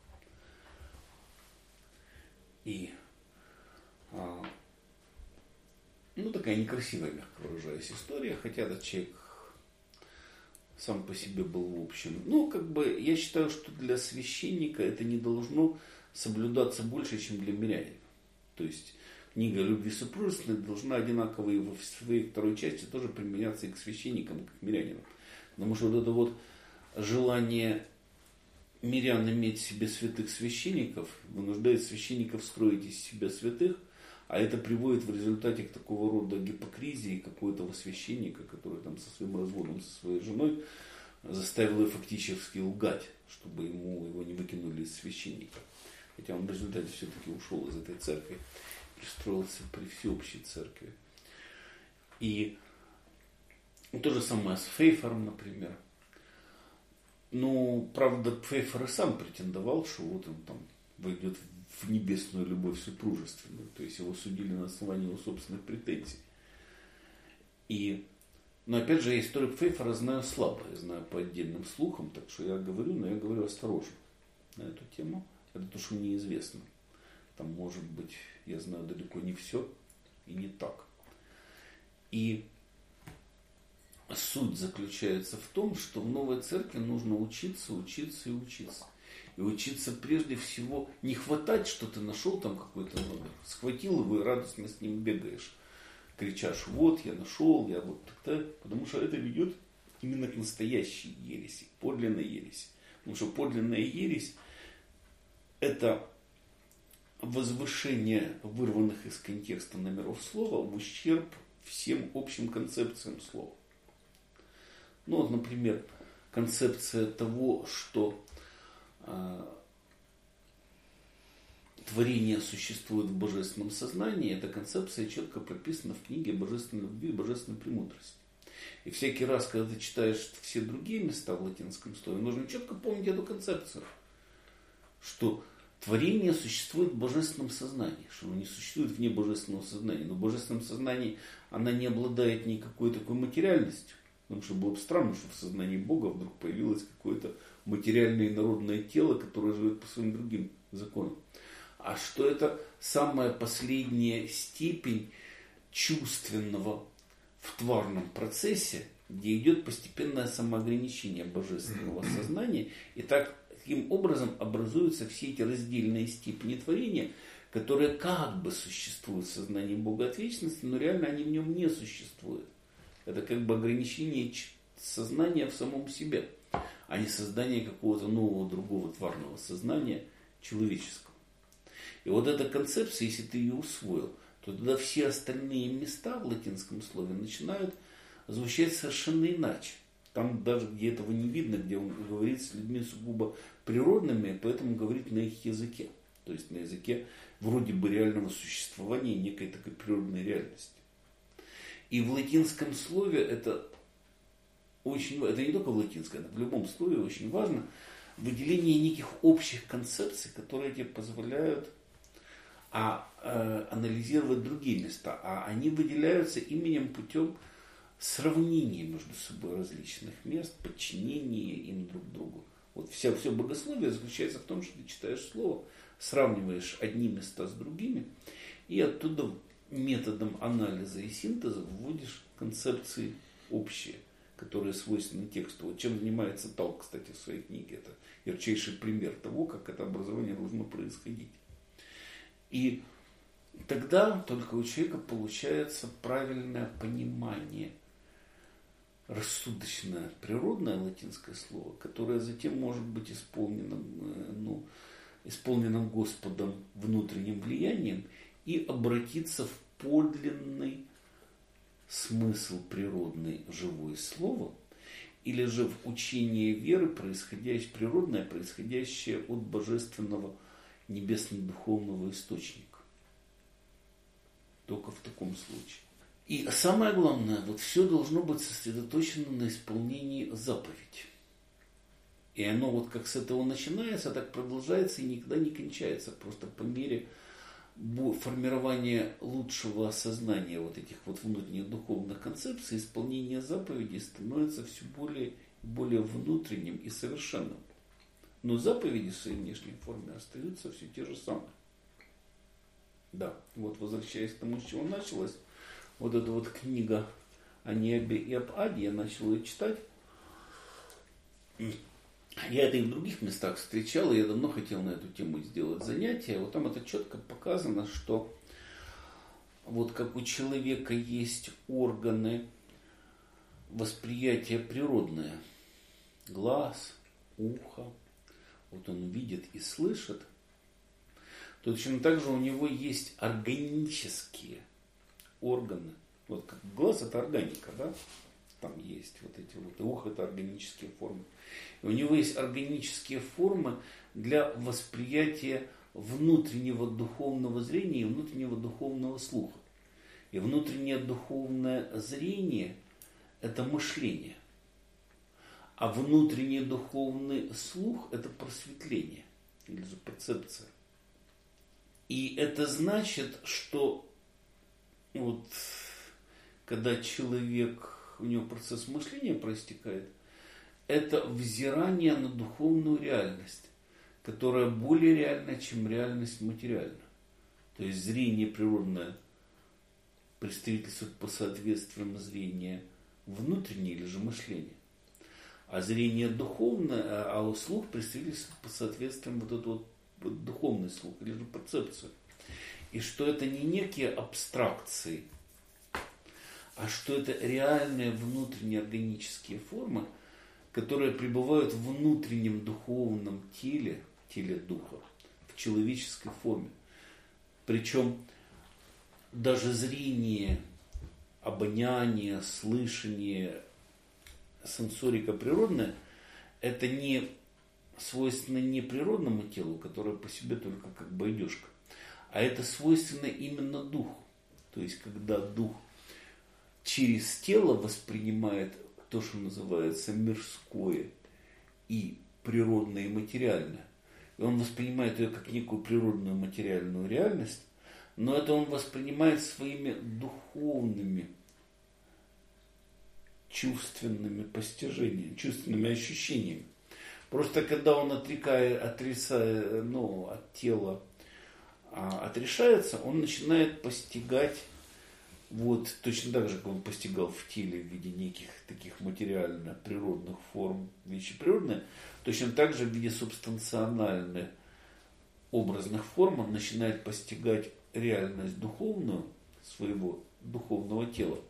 И а, ну, такая некрасивая, мягко выражаясь, история, хотя этот человек сам по себе был в общем. Ну, как бы, я считаю, что для священника это не должно соблюдаться больше, чем для мирянина. То есть, книга любви супружественной должна одинаково и во своей второй части тоже применяться и к священникам, и к мирянинам. Потому что вот это вот желание мирян иметь в себе святых священников вынуждает священников строить из себя святых, а это приводит в результате к такого рода гипокризии какого-то священника, который там со своим разводом, со своей женой заставил ее фактически лгать, чтобы ему его не выкинули из священника. Хотя он в результате все-таки ушел из этой церкви, пристроился при всеобщей церкви. И то же самое с Фейфером, например. Ну, правда, Пфейфер и сам претендовал, что вот он там войдет в небесную любовь супружественную. То есть его судили на основании его собственных претензий. И, но опять же, я историю Пфейфера знаю слабо. Я знаю по отдельным слухам, так что я говорю, но я говорю осторожно на эту тему. Это то, что мне известно. Там, может быть, я знаю далеко не все и не так. И суть заключается в том, что в новой церкви нужно учиться, учиться и учиться. И учиться прежде всего не хватать, что ты нашел там какой-то номер. Схватил его и радостно с ним бегаешь. Кричашь, вот я нашел, я вот так-то. Потому что это ведет именно к настоящей ереси, подлинной ереси. Потому что подлинная ересь – это возвышение вырванных из контекста номеров слова в ущерб всем общим концепциям слова. Ну вот, например, концепция того, что э, творение существует в божественном сознании, эта концепция четко прописана в книге «Божественной любви и божественной премудрости». И всякий раз, когда ты читаешь все другие места в латинском слове, нужно четко помнить эту концепцию, что творение существует в божественном сознании, что оно не существует вне божественного сознания. Но в божественном сознании она не обладает никакой такой материальностью. Потому что было бы странно, что в сознании Бога вдруг появилось какое-то материальное и народное тело, которое живет по своим другим законам. А что это самая последняя степень чувственного в тварном процессе, где идет постепенное самоограничение божественного сознания, и так, таким образом образуются все эти раздельные степени творения, которые как бы существуют в сознании Бога от вечности, но реально они в нем не существуют. Это как бы ограничение сознания в самом себе, а не создание какого-то нового другого тварного сознания человеческого. И вот эта концепция, если ты ее усвоил, то тогда все остальные места в латинском слове начинают звучать совершенно иначе. Там даже где этого не видно, где он говорит с людьми сугубо природными, поэтому говорит на их языке. То есть на языке вроде бы реального существования некой такой природной реальности. И в латинском слове это очень, это не только в латинском, это в любом слове очень важно, выделение неких общих концепций, которые тебе позволяют а, э, анализировать другие места. А они выделяются именем путем сравнения между собой различных мест, подчинения им друг другу. Вот вся, все богословие заключается в том, что ты читаешь слово, сравниваешь одни места с другими, и оттуда методом анализа и синтеза вводишь концепции общие, которые свойственны тексту. Вот чем занимается Талк, кстати, в своей книге. Это ярчайший пример того, как это образование должно происходить. И тогда только у человека получается правильное понимание, рассудочное, природное латинское слово, которое затем может быть исполнено, ну, исполненным Господом внутренним влиянием и обратиться в подлинный смысл природный живое слово, или же в учение веры, происходящее, природное, происходящее от божественного небесно-духовного источника. Только в таком случае. И самое главное, вот все должно быть сосредоточено на исполнении заповедей. И оно вот как с этого начинается, так продолжается и никогда не кончается. Просто по мере формирования лучшего осознания вот этих вот внутренних духовных концепций, исполнение заповедей становится все более и более внутренним и совершенным. Но заповеди в своей внешней форме остаются все те же самые. Да, вот возвращаясь к тому, с чего началось, вот эта вот книга о небе и об аде, я начал ее читать. Я это и в других местах встречал, и я давно хотел на эту тему сделать занятие. Вот там это четко показано, что вот как у человека есть органы восприятия природные, глаз, ухо, вот он видит и слышит, то точно так же у него есть органические органы. Вот как глаз это органика, да? Там есть вот эти вот, и ухо это органические формы. И у него есть органические формы для восприятия внутреннего духовного зрения и внутреннего духовного слуха. И внутреннее духовное зрение – это мышление. А внутренний духовный слух – это просветление, или же перцепция. И это значит, что вот, когда человек, у него процесс мышления проистекает, это взирание на духовную реальность, которая более реальна, чем реальность материальна. То есть зрение природное представительствует по соответствиям зрения внутреннее или же мышление. А зрение духовное, а слух представительствует по соответствиям вот этого вот духовный слух или же перцепцию. И что это не некие абстракции, а что это реальные внутренние органические формы, которые пребывают в внутреннем духовном теле, теле духа, в человеческой форме. Причем даже зрение, обоняние, слышание, сенсорика природная, это не свойственно не природному телу, которое по себе только как байдежка, а это свойственно именно духу. То есть, когда дух через тело воспринимает то, что называется мирское и природное и материальное, и он воспринимает ее как некую природную материальную реальность, но это он воспринимает своими духовными, чувственными постижениями, чувственными ощущениями. Просто когда он отрекает, отрицает, ну, от тела, а, отрешается, он начинает постигать вот точно так же, как он постигал в теле в виде неких таких материально-природных форм, вещи природные, точно так же в виде субстанциональных образных форм он начинает постигать реальность духовную своего духовного тела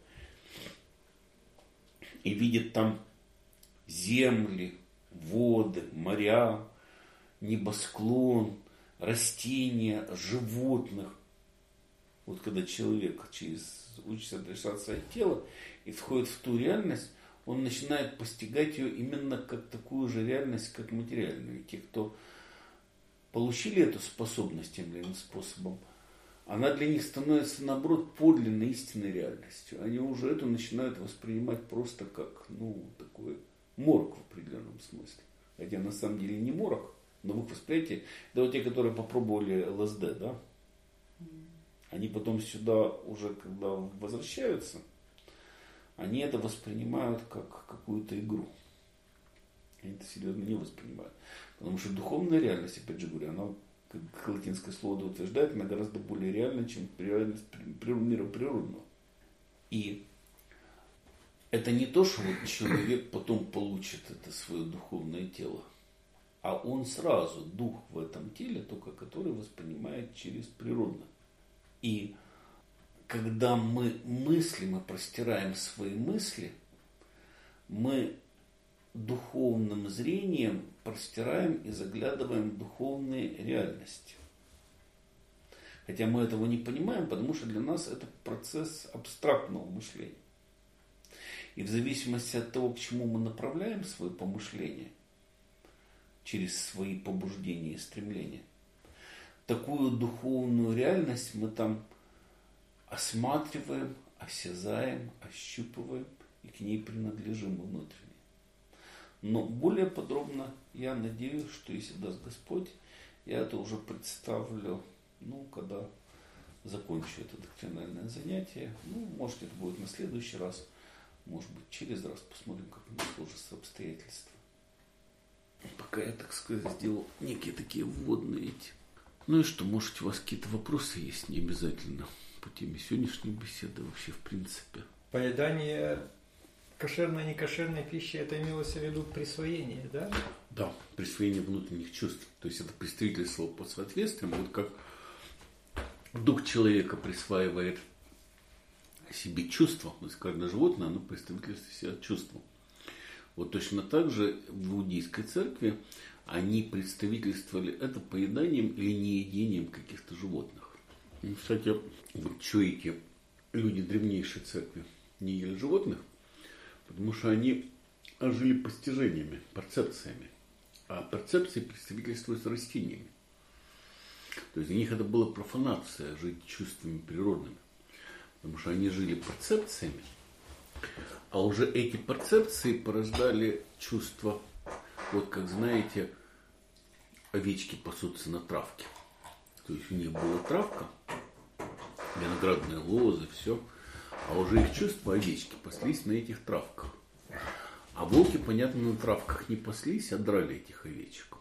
и видит там земли, воды, моря, небосклон, растения, животных. Вот когда человек через, учится отрешаться от тела и входит в ту реальность, он начинает постигать ее именно как такую же реальность, как материальную. И те, кто получили эту способность тем или иным способом, она для них становится, наоборот, подлинной истинной реальностью. Они уже это начинают воспринимать просто как, ну, такой морок в определенном смысле. Хотя на самом деле не морок, но в их восприятии, да вот те, которые попробовали ЛСД, да, они потом сюда уже, когда возвращаются, они это воспринимают как какую-то игру. Они это серьезно не воспринимают. Потому что духовная реальность, опять же говорю, она, как латинское слово утверждает, она гораздо более реальна, чем реальность мира природного. И это не то, что вот человек потом получит это свое духовное тело, а он сразу, дух в этом теле, только который воспринимает через природное. И когда мы мыслим и простираем свои мысли, мы духовным зрением простираем и заглядываем в духовные реальности. Хотя мы этого не понимаем, потому что для нас это процесс абстрактного мышления. И в зависимости от того, к чему мы направляем свое помышление, через свои побуждения и стремления, такую духовную реальность мы там осматриваем, осязаем, ощупываем и к ней принадлежим внутренне. Но более подробно, я надеюсь, что если даст Господь, я это уже представлю, ну, когда закончу это доктринальное занятие. Ну, может, это будет на следующий раз, может быть, через раз посмотрим, как у нас сложатся обстоятельства. Пока я, так сказать, сделал некие такие вводные эти. Ну и что, может, у вас какие-то вопросы есть, не обязательно по теме сегодняшней беседы, вообще в принципе. Поедание кошерной и некошерной пищи, это имелось в виду присвоение, да? Да, присвоение внутренних чувств. То есть это представительство по соответствиям, вот как дух человека присваивает себе чувства, то есть каждое животное, оно представительствует себя чувством. Вот точно так же в иудейской церкви они представительствовали это поеданием или неедением каких-то животных. И, кстати, в чуйке люди древнейшей церкви не ели животных, потому что они жили постижениями, перцепциями. А перцепции представительствуются растениями. То есть для них это была профанация, жить чувствами природными. Потому что они жили перцепциями, а уже эти перцепции порождали чувства, вот как знаете, овечки пасутся на травке. То есть у них была травка, виноградные лозы, все. А уже их чувства овечки паслись на этих травках. А волки, понятно, на травках не паслись, а драли этих овечек.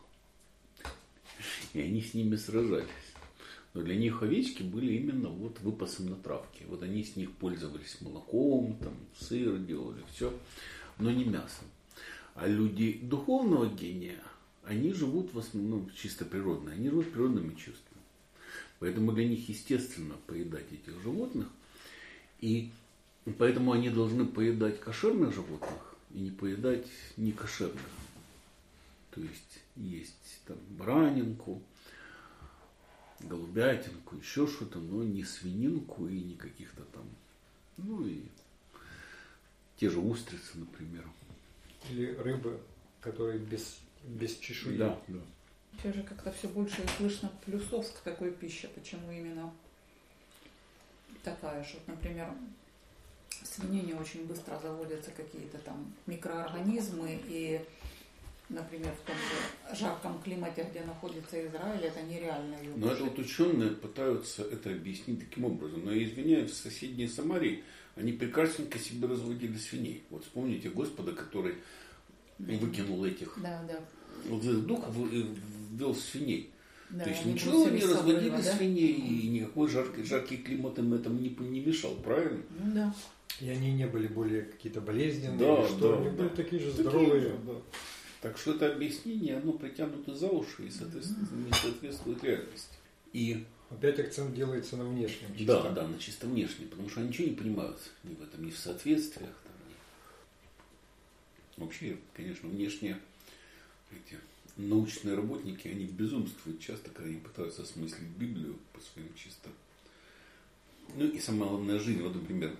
И они с ними сражались. Но для них овечки были именно вот выпасом на травке. Вот они с них пользовались молоком, там, сыр делали, все, но не мясом. А люди духовного гения, они живут в основном чисто природно, они живут природными чувствами. Поэтому для них естественно поедать этих животных. И поэтому они должны поедать кошерных животных и не поедать некошерных. То есть есть там баранинку, голубятинку, еще что-то, но не свининку и не каких-то там, ну и те же устрицы, например. Или рыбы, которые без без чешуи. Да, да. Сейчас же как-то все больше слышно плюсов к такой пище. Почему именно такая же? Вот, например, в свинине очень быстро заводятся какие-то там микроорганизмы, и, например, в том же жарком климате, где находится Израиль, это нереально ее Но это вот ученые пытаются это объяснить таким образом. Но я извиняюсь, в соседней Самарии они прекрасненько себе разводили свиней. Вот вспомните Господа, который выкинул этих да, да. вот дух ввел свиней. Да, То есть они ничего бросили не с собой, разводили да? свиней, и никакой жаркий, жаркий климат им этому не, не мешал, правильно? Ну да. И они не были более какие-то болезненные, Да, что да, они да. были такие же Такие здоровые. же, да. Так что это объяснение, оно притянуто за уши и, соответственно, не соответствует реальности. И Опять акцент делается на внешнем. Чисто. да, да, на чисто внешнем, потому что они ничего не понимают ни в этом, ни в соответствиях. Там, ни... Вообще, конечно, внешние эти научные работники, они безумствуют часто, когда они пытаются осмыслить Библию по своим чисто. Ну и самая главная жизнь, вот, например,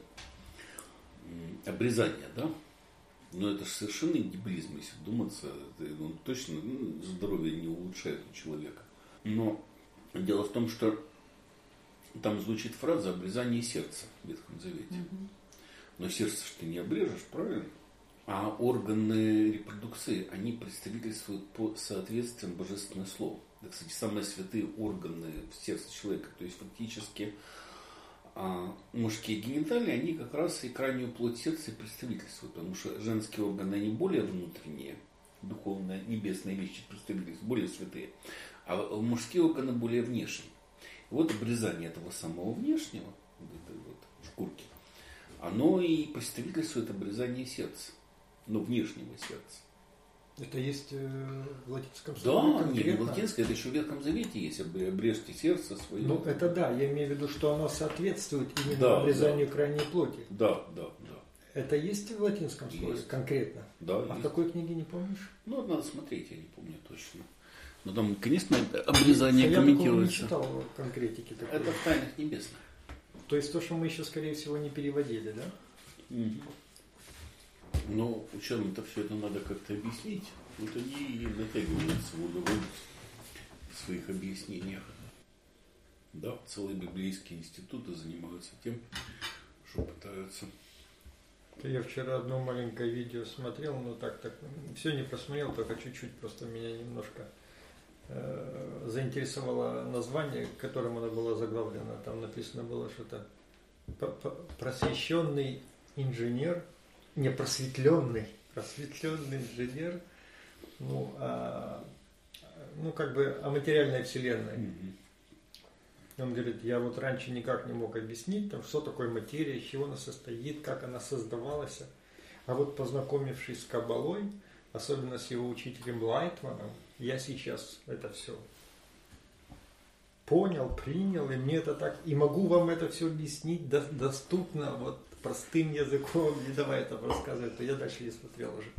обрезание, да? Но это же совершенно дебилизм, если вдуматься, он точно ну, здоровье не улучшает у человека. Но дело в том, что там звучит фраза обрезание сердца в Ветхом Завете. Угу. Но сердце ж ты не обрежешь, правильно? А органы репродукции, они представительствуют по соответствиям Божественного Слова. Это, кстати, самые святые органы в сердце человека. То есть, фактически, а, мужские гениталии, они как раз и крайнюю плоть сердца и представительствуют. Потому что женские органы, они более внутренние, духовные, небесные вещи представительствуют, более святые. А мужские органы более внешние. И вот обрезание этого самого внешнего, вот этой вот шкурки, оно и представительствует обрезание сердца. Но внешнего сердца. Это есть э, в латинском Да, слове? не, не в латинском, это еще в Ветхом Завете есть. Обрежьте сердце свое. Ну, это да, я имею в виду, что оно соответствует именно Да, обрезанию да. крайней плоти. Да, да, да. Это есть в латинском слове Есть. конкретно? Да, А есть. какой книги не помнишь? Ну, надо смотреть, я не помню точно. Но там, конечно, обрезание я такого не комментируется. читал конкретики такой. Это в тайнах небесных. То есть то, что мы еще, скорее всего, не переводили, да? Угу. Но ученым-то все это надо как-то объяснить. Вот они и натягиваются в удовольствие в своих объяснениях. Да, целые библейские институты занимаются тем, что пытаются. Я вчера одно маленькое видео смотрел, но так так все не просмотрел, только чуть-чуть, просто меня немножко э, заинтересовало название, которым оно было заглавлено. Там написано было что-то просвещенный инженер, не просветленный, просветленный инженер, ну, а, ну как бы о материальной вселенной. Mm-hmm. Он говорит, я вот раньше никак не мог объяснить, там, что такое материя, из чего она состоит, как она создавалась. А вот познакомившись с Каббалой, особенно с его учителем Лайтманом, я сейчас это все понял, принял, и мне это так, и могу вам это все объяснить до, доступно, вот простым языком, не давай это рассказывать, то я дальше не смотрел уже.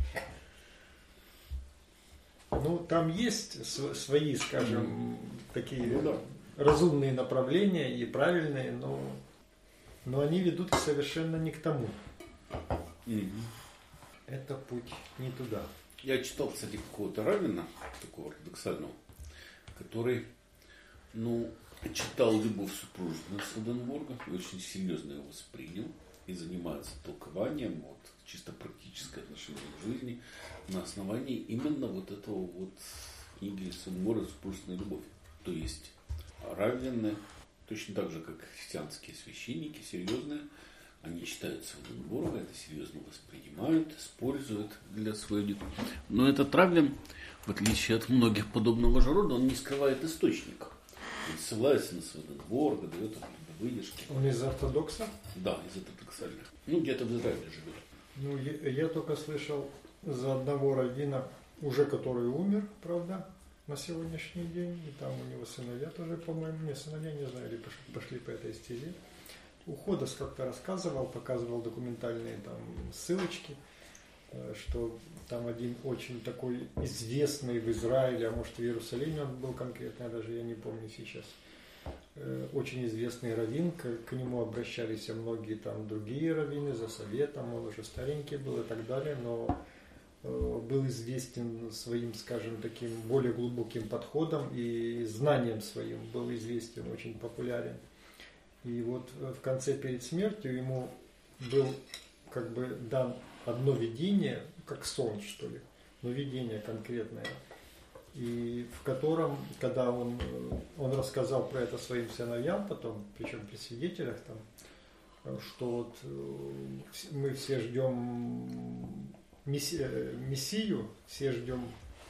Ну, там есть свои, скажем, такие ну, да. разумные направления и правильные, но, но они ведут совершенно не к тому. Mm-hmm. Это путь не туда. Я читал, кстати, какого-то раввина, такого ортодоксального, который, ну, читал «Любовь супружественную» Сведенборга и очень серьезно его воспринял и занимается толкованием вот, чисто практическое отношение к жизни на основании именно вот этого вот книги Сведенборга «Супружественная любовь». То есть раввины, точно так же, как христианские священники, серьезные, они читают Сведенборга, это серьезно воспринимают, используют для своей... Но этот раввин, в отличие от многих подобного же рода, он не скрывает источника. Он ссылается на Сведенборга, дает выдержки. Он из ортодокса? Да, из ортодоксальных. Ну, где-то в Израиле живет. Ну, я, я только слышал за одного раввина, уже который умер, правда, на сегодняшний день. И там у него сыновья тоже, по-моему, не сыновья, не знаю, или пошли, пошли по этой стезе. Уходос как-то рассказывал, показывал документальные там ссылочки, что там один очень такой известный в Израиле, а может в Иерусалиме он был конкретно, даже я не помню сейчас, очень известный раввин, к, к нему обращались многие там другие раввины за советом, он уже старенький был и так далее, но был известен своим, скажем, таким более глубоким подходом и знанием своим, был известен, очень популярен. И вот в конце перед смертью ему был как бы дан одно видение, как сон, что ли, но видение конкретное, и в котором, когда он, он рассказал про это своим сыновьям потом, причем при свидетелях там, что вот мы все ждем Мессию, все ждем,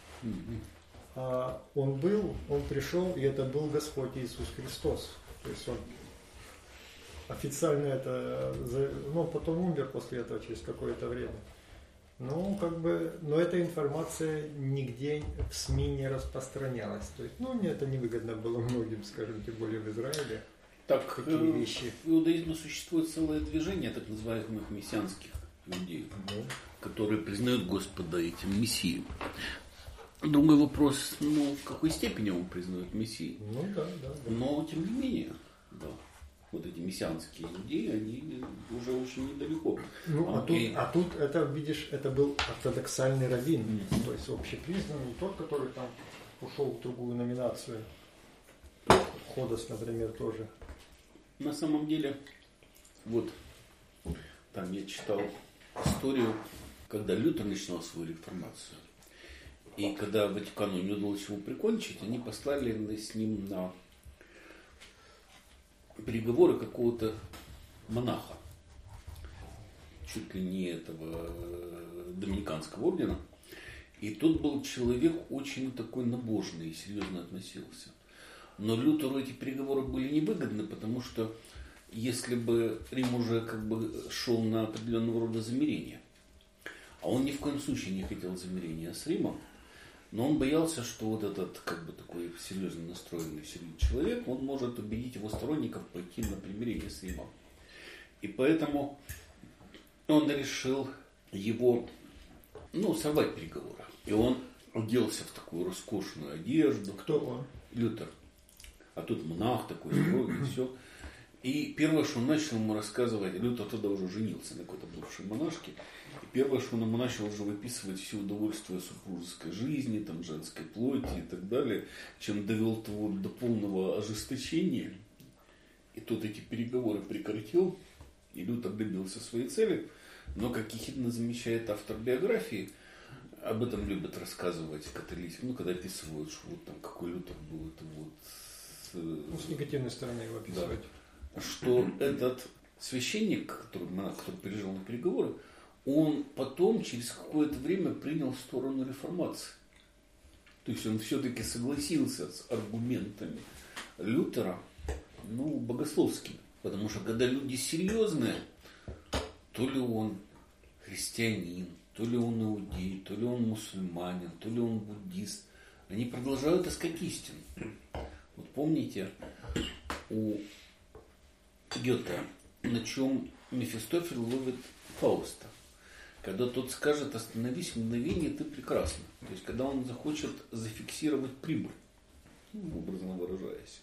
а он был, он пришел, и это был Господь Иисус Христос, то есть он официально это, ну, потом умер после этого через какое-то время. Ну, как бы, но эта информация нигде в СМИ не распространялась. То есть, ну, мне это невыгодно было многим, скажем, тем более в Израиле. Так, такие э, вещи. В иудаизме существует целое движение так называемых мессианских людей, ну, которые признают Господа этим Мессией. Другой вопрос, ну, в какой степени его признают Мессией. Ну, да, да, да. Но, тем не менее, да. Вот эти мессианские идеи, они уже очень недалеко. Ну, а, а, тут, и... а тут, это, видишь, это был ортодоксальный раввин, mm-hmm. то есть общепризнанный, не тот, который там ушел в другую номинацию. Ходос, например, тоже. На самом деле, вот, там я читал историю, когда Лютер начинал свою реформацию. И когда Ватикану не удалось его прикончить, они послали с ним на переговоры какого-то монаха, чуть ли не этого доминиканского ордена. И тот был человек очень такой набожный и серьезно относился. Но Лютеру эти переговоры были невыгодны, потому что если бы Рим уже как бы шел на определенного рода замирение, а он ни в коем случае не хотел замирения с Римом, но он боялся, что вот этот как бы такой серьезно настроенный человек, он может убедить его сторонников пойти на примирение с Римом. И поэтому он решил его, ну, сорвать переговоры. И он оделся в такую роскошную одежду. Кто он? Лютер. А тут монах такой строгий, все. И первое, что он начал ему рассказывать, Лютер тогда уже женился на какой-то бывшей монашке. И первое, что он ему начал уже выписывать все удовольствия супружеской жизни, там, женской плоти и так далее, чем довел его до полного ожесточения. И тот эти переговоры прекратил, и Лютер добился своей цели. Но, как ехидно замечает автор биографии, об этом любят рассказывать католики, ну, когда описывают, что вот там какой Лютер был, это вот... Ну, с негативной стороны его описывать. Да. Что этот священник, который, монах, который приезжал на переговоры, он потом, через какое-то время, принял сторону реформации. То есть он все-таки согласился с аргументами Лютера, ну, богословскими. Потому что когда люди серьезные, то ли он христианин, то ли он иудей, то ли он мусульманин, то ли он буддист, они продолжают искать истину. Вот помните, у Гёте, на чем Мефистофель ловит Фауста. Когда тот скажет: остановись, мгновение, ты прекрасна. То есть, когда он захочет зафиксировать прибыль, ну, образно выражаясь.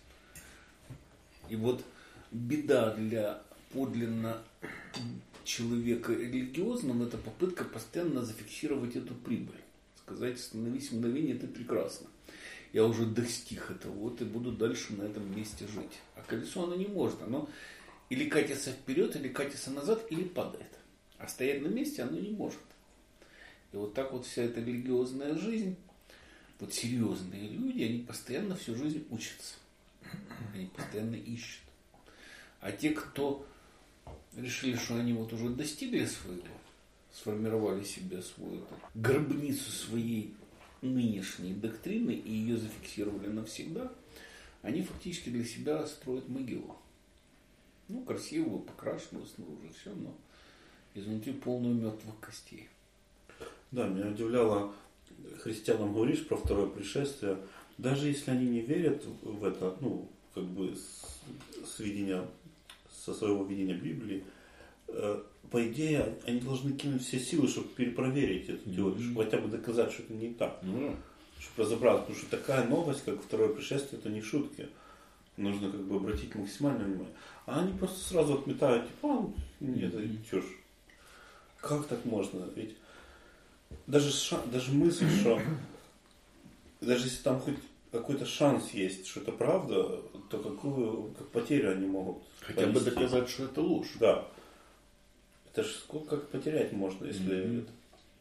И вот беда для подлинно человека религиозного — это попытка постоянно зафиксировать эту прибыль. Сказать: остановись, мгновение, ты прекрасна. Я уже достиг этого, вот и буду дальше на этом месте жить. А колесо оно не может. Оно или катится вперед, или катится назад, или падает. А стоять на месте оно не может. И вот так вот вся эта религиозная жизнь, вот серьезные люди, они постоянно всю жизнь учатся. Они постоянно ищут. А те, кто решили, что они вот уже достигли своего, сформировали себе свою там гробницу своей нынешней доктрины и ее зафиксировали навсегда, они фактически для себя строят могилу. Ну, красивую, покрашенную снаружи, все, но изнутри полную мертвых костей. Да, меня удивляло, христианам говоришь про второе пришествие, даже если они не верят в это, ну, как бы с, с видения, со своего видения Библии, э, по идее, они должны кинуть все силы, чтобы перепроверить эту теорию, mm-hmm. чтобы хотя бы доказать, что это не так. Mm-hmm. Чтобы разобраться, потому что такая новость, как второе пришествие, это не шутки. Нужно как бы обратить максимальное внимание. А они просто сразу отметают, типа, а, нет, это чушь. Как так можно? Ведь даже, ша, даже мысль, что даже если там хоть какой-то шанс есть, что это правда, то какую как потерю они могут Хотя понести. бы доказать, что это ложь. Да. Это же сколько как потерять можно, если... Mm-hmm. это...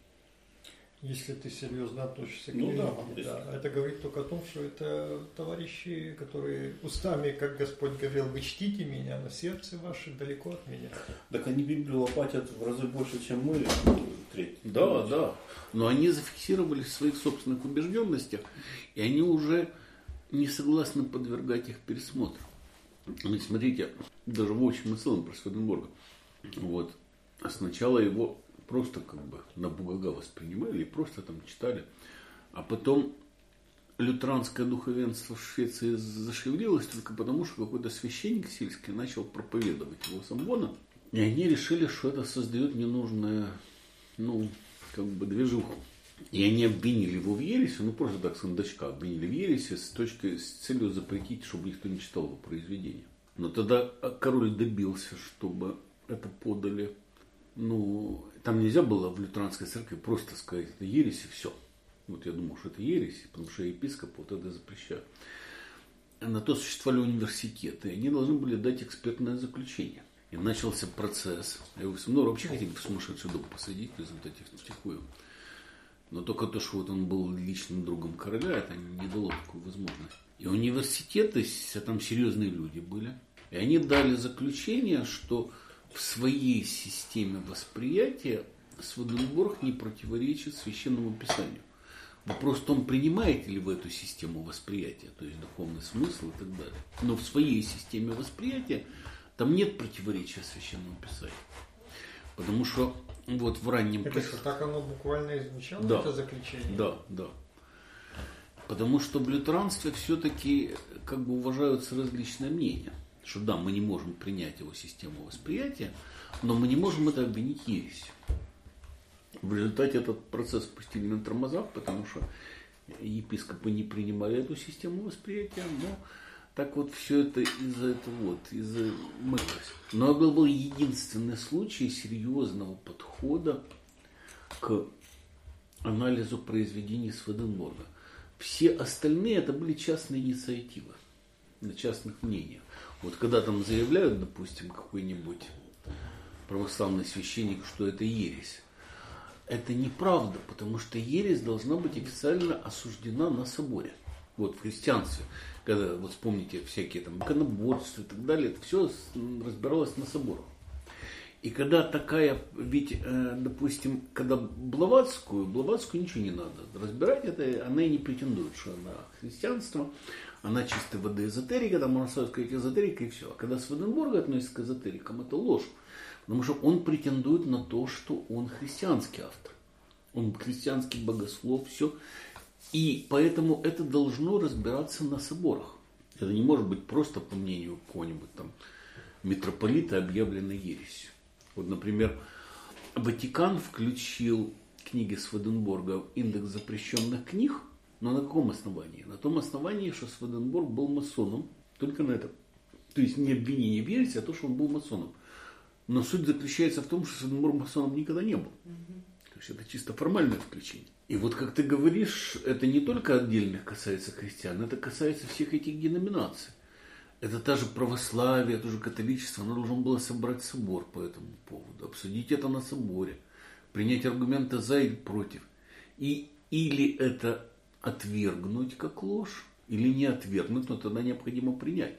Если ты серьезно относишься к Ну, религии, да, да. Это говорит только о том, что это товарищи, которые устами, как Господь говорил, вы чтите меня, но сердце ваше далеко от меня. Так они Библию лопатят в разы больше, чем мы, треть. Да, да. Но они зафиксировались в своих собственных убежденностях, и они уже не согласны подвергать их пересмотру. Ну, смотрите, даже в общем и целом про Сведенборга. Вот. А сначала его просто как бы на бугага воспринимали и просто там читали. А потом лютеранское духовенство в Швеции зашевелилось только потому, что какой-то священник сельский начал проповедовать его самбона. И они решили, что это создает ненужное, ну, как бы движуху. И они обвинили его в ереси, ну просто так с кондачка обвинили в ереси с точкой, с целью запретить, чтобы никто не читал его произведения. Но тогда король добился, чтобы это подали. Ну, там нельзя было в лютеранской церкви просто сказать, это ересь и все. Вот я думал, что это ересь, потому что епископ вот это запрещает. На то существовали университеты, и они должны были дать экспертное заключение. И начался процесс. Его ну, вообще хотели в сумасшедший дом посадить в результате втихую. Но только то, что вот он был личным другом короля, это не дало такую возможность. И университеты, там серьезные люди были, и они дали заключение, что в своей системе восприятия Сведенборг не противоречит священному писанию. Вопрос в том, принимаете ли вы эту систему восприятия, то есть духовный смысл и так далее. Но в своей системе восприятия там нет противоречия священному писанию. Потому что вот в раннем... Это что, так оно буквально изначало, да, это заключение? Да, да. Потому что в лютеранстве все-таки как бы уважаются различные мнения. Что да, мы не можем принять его систему восприятия, но мы не можем это обвинить ересью. В результате этот процесс пустили на тормозах, потому что епископы не принимали эту систему восприятия, но так вот все это из-за этого вот, из-за мылось. Но это был единственный случай серьезного подхода к анализу произведений Сведенборга. Все остальные это были частные инициативы, на частных мнениях. Вот когда там заявляют, допустим, какой-нибудь православный священник, что это ересь, это неправда, потому что ересь должна быть официально осуждена на соборе. Вот в христианстве, когда, вот вспомните, всякие там иконоборства и так далее, это все разбиралось на соборах. И когда такая, ведь, допустим, когда Блаватскую, Блаватскую ничего не надо разбирать, это, она и не претендует, что она христианство, она чистой воды эзотерика, там можно сказать эзотерика и все. А когда Сведенборг относится к эзотерикам, это ложь. Потому что он претендует на то, что он христианский автор. Он христианский богослов, все. И поэтому это должно разбираться на соборах. Это не может быть просто по мнению какого-нибудь там митрополита объявлено ересью. Вот, например, Ватикан включил книги Сведенборга в индекс запрещенных книг, но на каком основании? На том основании, что Сведенборг был масоном, только на этом. То есть не обвинение в ереси, а то, что он был масоном. Но суть заключается в том, что Сведенборг масоном никогда не был. Mm-hmm. То есть это чисто формальное включение. И вот как ты говоришь, это не только отдельных касается христиан, это касается всех этих деноминаций. Это та же православие, то же католичество, оно должно было собрать собор по этому поводу, обсудить это на соборе, принять аргументы за и против. И или это отвергнуть как ложь, или не отвергнуть, но тогда необходимо принять.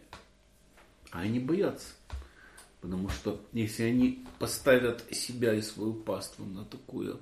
А они боятся. Потому что если они поставят себя и свою паству на такую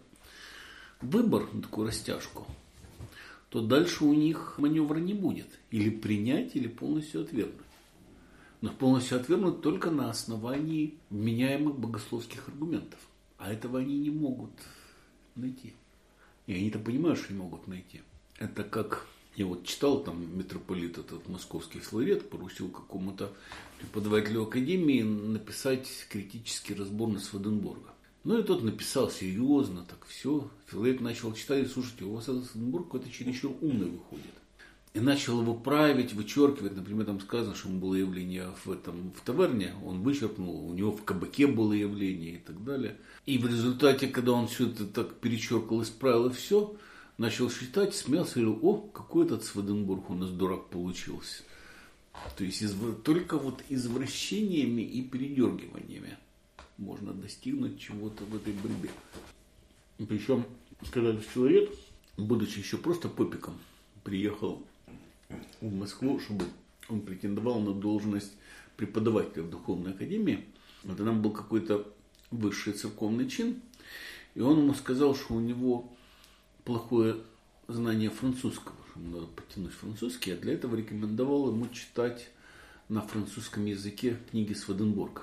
выбор, на такую растяжку, то дальше у них маневра не будет. Или принять, или полностью отвергнуть. Но полностью отвергнуть только на основании вменяемых богословских аргументов. А этого они не могут найти. И они-то понимают, что не могут найти. Это как... Я вот читал, там митрополит этот московский Филарет поручил какому-то преподавателю академии написать критический разбор на Сведенборга. Ну и тот написал серьезно, так все. Филарет начал читать, и слушайте, у вас этот Сведенборг какой-то чересчур умный выходит. и начал его править, вычеркивать. Например, там сказано, что было явление в, этом, в таверне, он вычеркнул, у него в кабаке было явление и так далее. И в результате, когда он все это так перечеркал, исправил и все, начал считать, смеялся и говорил: о, какой этот Сведенбург у нас дурак получился. То есть изв... только вот извращениями и передергиваниями можно достигнуть чего-то в этой борьбе. Причем, когда этот человек, будучи еще просто попиком, приехал в Москву, чтобы он претендовал на должность преподавателя в духовной академии, вот там был какой-то высший церковный чин, и он ему сказал, что у него плохое знание французского, что ему надо подтянуть французский, а для этого рекомендовал ему читать на французском языке книги Сведенбурга.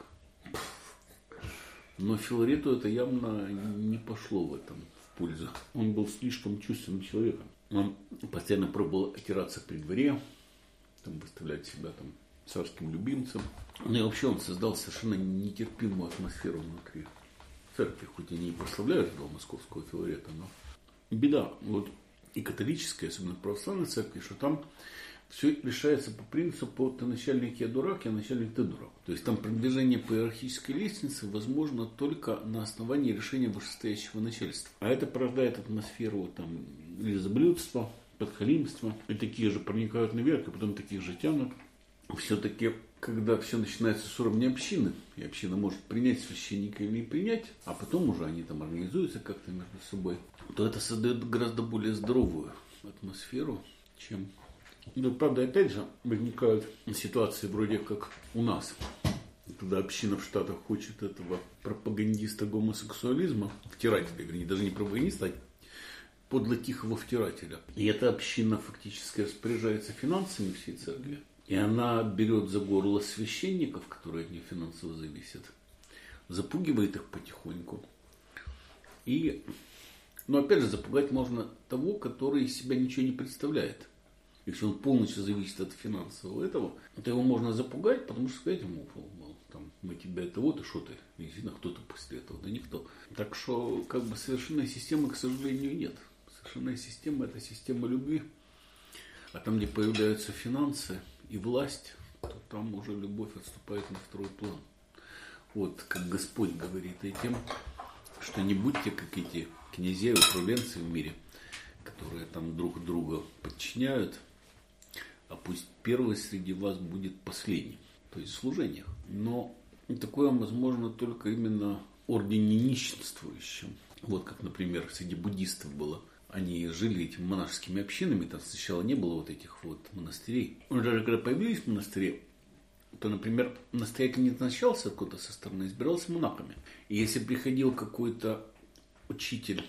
Но Филарету это явно не пошло в этом в пользу. Он был слишком чувственным человеком. Он постоянно пробовал отираться при дворе, там, выставлять себя там царским любимцем. Ну и вообще он создал совершенно нетерпимую атмосферу внутри церкви, хоть они и прославляют этого московского Филарета, но беда вот и католическая, особенно православной церкви, что там все решается по принципу: ты начальник, я дурак, я начальник, ты дурак. То есть там продвижение по иерархической лестнице возможно только на основании решения вышестоящего начальства. А это порождает атмосферу там лизоблюдства, подхалимства. И такие же проникают наверх, и потом таких же тянут. Все-таки, когда все начинается с уровня общины, и община может принять священника или не принять, а потом уже они там организуются как-то между собой, то это создает гораздо более здоровую атмосферу, чем... Ну, правда, опять же, возникают ситуации вроде как у нас, когда община в Штатах хочет этого пропагандиста гомосексуализма, втирателя, вернее, даже не пропагандиста, а подло тихого втирателя. И эта община фактически распоряжается финансами всей церкви. И она берет за горло священников, которые от нее финансово зависят, запугивает их потихоньку. И, ну, опять же, запугать можно того, который из себя ничего не представляет. Если он полностью зависит от финансового этого, то его можно запугать, потому что сказать ему: мол, там, мы тебя это вот, и что ты? И действительно, кто-то после этого, да никто. Так что, как бы, совершенной системы, к сожалению, нет. Совершенная система – это система любви. А там, где появляются финансы и власть, то там уже любовь отступает на второй план. Вот, как Господь говорит этим, что не будьте как эти князья и управленцы в мире, которые там друг друга подчиняют, а пусть первый среди вас будет последним, то есть в служениях. Но такое возможно только именно в ордене нищенствующем. Вот как, например, среди буддистов было. Они жили этими монашескими общинами, там сначала не было вот этих вот монастырей. Но даже когда появились монастыри, то, например, настоятель не назначался откуда-то со стороны, избирался монахами. И если приходил какой-то учитель,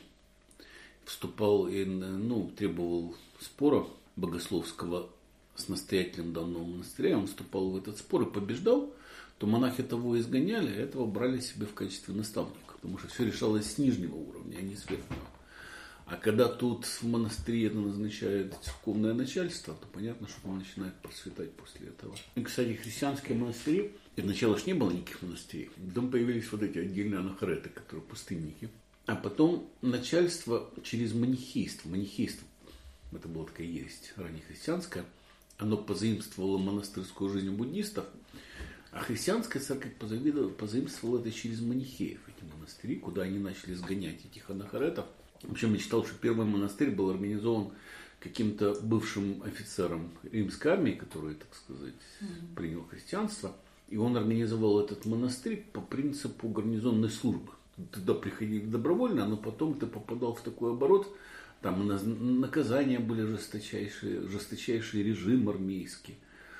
вступал и, ну, требовал спора богословского с настоятелем данного монастыря, он вступал в этот спор и побеждал, то монахи того изгоняли, а этого брали себе в качестве наставника, потому что все решалось с нижнего уровня, а не с верхнего. А когда тут в монастыре это назначает церковное начальство, то понятно, что он начинает процветать после этого. И, кстати, христианские монастыри, и сначала ж не было никаких монастырей, потом появились вот эти отдельные анахореты, которые пустынники. А потом начальство через манихейство. Манихейство, это была такая ересь раннехристианская, оно позаимствовало монастырскую жизнь у буддистов, а христианская церковь позаимствовала это через манихеев, эти монастыри, куда они начали сгонять этих анахоретов. Причем я читал, что первый монастырь был организован каким-то бывшим офицером римской армии, который, так сказать, mm-hmm. принял христианство. И он организовал этот монастырь по принципу гарнизонной службы. Туда приходили добровольно, но потом ты попадал в такой оборот, там наказания были жесточайшие, жесточайший режим армейский.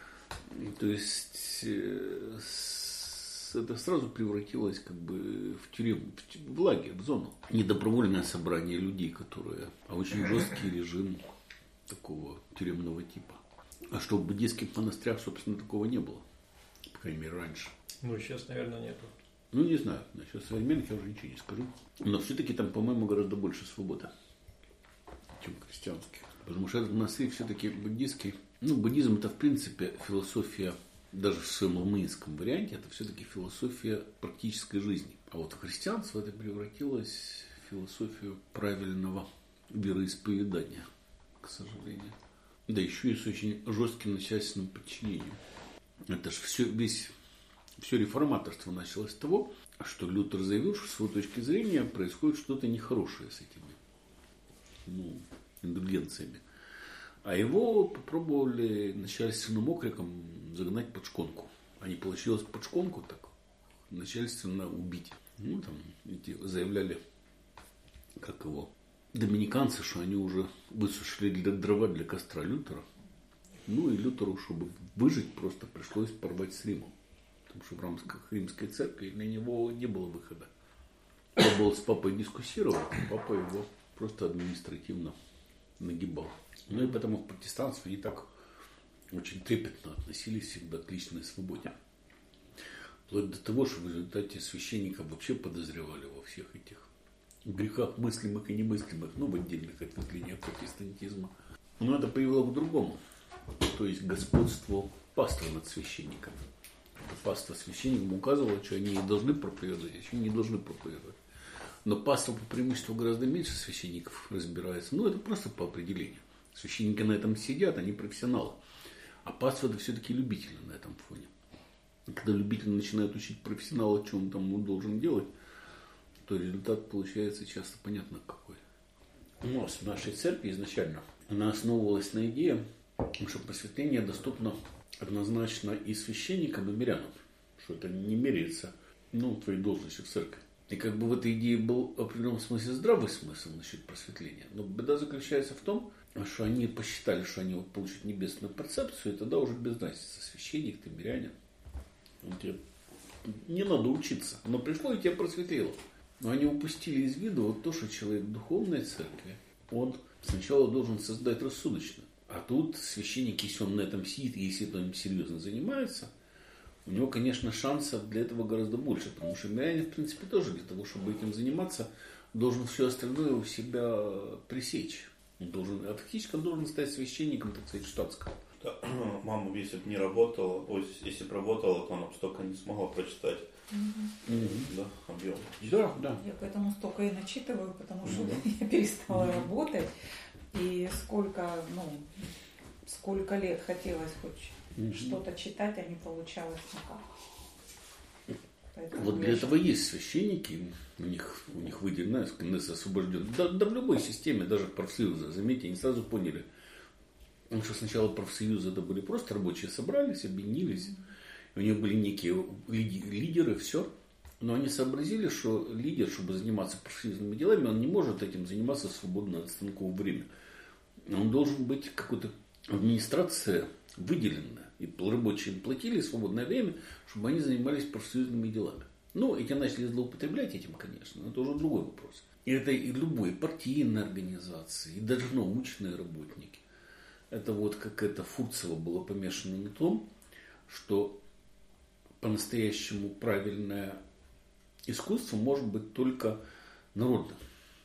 То есть это сразу превратилось как бы в тюрьму, в лагерь, в зону. Не добровольное собрание людей, которые, а очень жесткий режим такого тюремного типа. А что в буддийских монастырях, собственно, такого не было. По крайней мере, раньше. Ну, сейчас, наверное, нету. Ну, не знаю, насчет современных я уже ничего не скажу. Но все-таки там, по-моему, гораздо больше свободы, чем христианских. Потому что этот монастырь все-таки буддийский. Ну, буддизм это, в принципе, философия, даже в своем ламаистском варианте, это все-таки философия практической жизни. А вот в христианство это превратилось в философию правильного вероисповедания, к сожалению. Да еще и с очень жестким начальственным подчинением. Это же все, весь, все реформаторство началось с того, что Лютер заявил, что с его точки зрения происходит что-то нехорошее с этими ну, индульгенциями. А его попробовали начальственным окриком загнать под шконку. А не получилось под шконку, так начальственно убить. Ну, там эти заявляли, как его, доминиканцы, что они уже высушили для дрова для костра Лютера. Ну и Лютеру, чтобы выжить, просто пришлось порвать с Римом. Потому что в рамках Римской церкви для него не было выхода. Он был с папой дискуссировал, а папа его просто административно нагибал. Ну и поэтому в протестанстве они так очень трепетно относились всегда к личной свободе. Вплоть до того, что в результате священников вообще подозревали во всех этих грехах мыслимых и немыслимых, ну, в отдельных ответвлениях протестантизма. Но это привело к другому. То есть господству паства над священниками. Паства священникам указывала, что они должны проповедовать, а что они не должны проповедовать. Но паства по преимуществу гораздо меньше священников разбирается. Ну, это просто по определению. Священники на этом сидят, они профессионалы. А паства это все-таки любители на этом фоне. И когда любитель начинает учить профессионала, что он там он должен делать, то результат получается часто понятно какой. У нас в нашей церкви изначально она основывалась на идее, что просветление доступно однозначно и священникам, и мирянам, что это не меряется ну, твоей должностью в церкви. И как бы в этой идее был в определенном смысле здравый смысл насчет просветления. Но беда заключается в том, что они посчитали, что они вот получат небесную перцепцию, и тогда уже без разницы, священник ты, мирянин. Тебе не надо учиться, но пришло и тебя просветлило. Но они упустили из виду вот то, что человек в духовной церкви, он сначала должен создать рассудочно. А тут священник, если он на этом сидит, если он им серьезно занимается, у него, конечно, шансов для этого гораздо больше. Потому что мирянин, в принципе, тоже для того, чтобы этим заниматься, должен все остальное у себя пресечь. Он должен, а фактически он должен стать священником, так сказать, штатским. Да, мама, если бы не работала, ой, если бы работала, то она бы столько не смогла прочитать. Mm-hmm. Да, объем. Да, да. Я поэтому столько и начитываю, потому что Mm-hmm. я перестала Mm-hmm. работать. И сколько, ну, сколько лет хотелось хоть mm-hmm. что-то читать, а не получалось никак. Поэтому вот для я этого есть священники, у них, у них выделено, КНС освобожден. Да, да в любой системе, даже профсоюза, заметьте, они сразу поняли. Потому что сначала профсоюзы это были просто рабочие, собрались, объединились. У них были некие лидеры, все. Но они сообразили, что лидер, чтобы заниматься профсоюзными делами, он не может этим заниматься в свободное от станков время. Он должен быть какой-то администрация выделенная. И рабочие им платили свободное время, чтобы они занимались профсоюзными делами. Ну, эти начали злоупотреблять этим, конечно, но это уже другой вопрос. И это и любые партийные организации, и даже научные работники. Это вот какая-то Фурцева была помешана на том, что по-настоящему правильное искусство может быть только народным.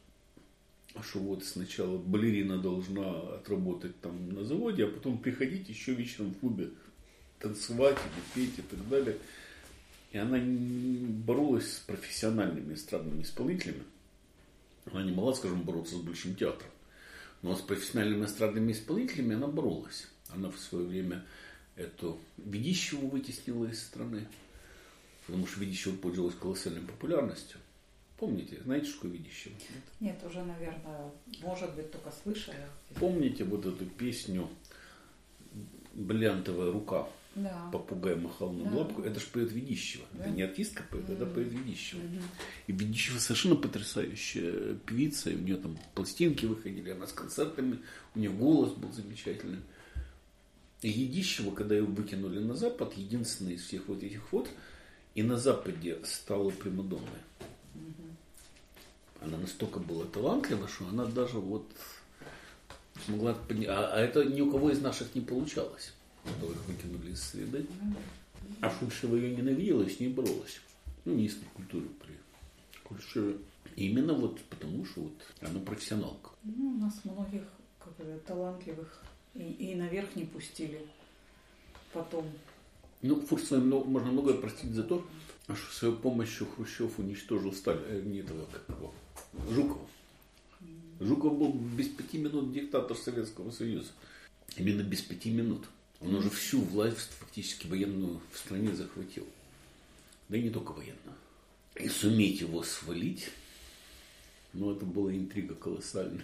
А что вот сначала балерина должна отработать там на заводе, а потом приходить еще вечером в клубе танцевать или петь и так далее. И она боролась с профессиональными эстрадными исполнителями. Она не могла, скажем, бороться с Большим театром. Но с профессиональными эстрадными исполнителями она боролась. Она в свое время эту Ведищеву вытеснила из страны. Потому что Ведищева пользовалась колоссальной популярностью. Помните? Знаете, что такое Ведищева? Нет, уже, наверное, может быть, только слышала. Помните вот эту песню «Бриллиантовая рука»? Да. Попугай махал на Да. лапку. Это же поет Ведищева. Да. Это не артистка поет, Mm-hmm. это поет Ведищева. Mm-hmm. И Ведищева совершенно потрясающая певица. И у нее там пластинки выходили, она с концертами. У нее голос был замечательный. И Ведищева, когда ее выкинули на Запад, единственная из всех вот этих вот, и на Западе стала примадонной. Mm-hmm. Она настолько была талантлива, что она даже вот смогла поднять. А, а это ни у кого из наших не получалось. Которых выкинули из среды. А Шульшева ее ненавидела и с ней боролась. Ну, министр культуры при Шульшеве. Именно вот потому, что вот она профессионалка. Ну, у нас многих как бы, талантливых и, и наверх не пустили потом. Ну, Фурцевой можно многое простить за то, что своей помощью Хрущев уничтожил Сталина, э, не этого, как его, Жукова. Жуков был без пяти минут диктатор Советского Союза. именно без пяти минут. Он уже всю власть фактически военную в стране захватил. Да и не только военную. И суметь его свалить, ну, это была интрига колоссальная.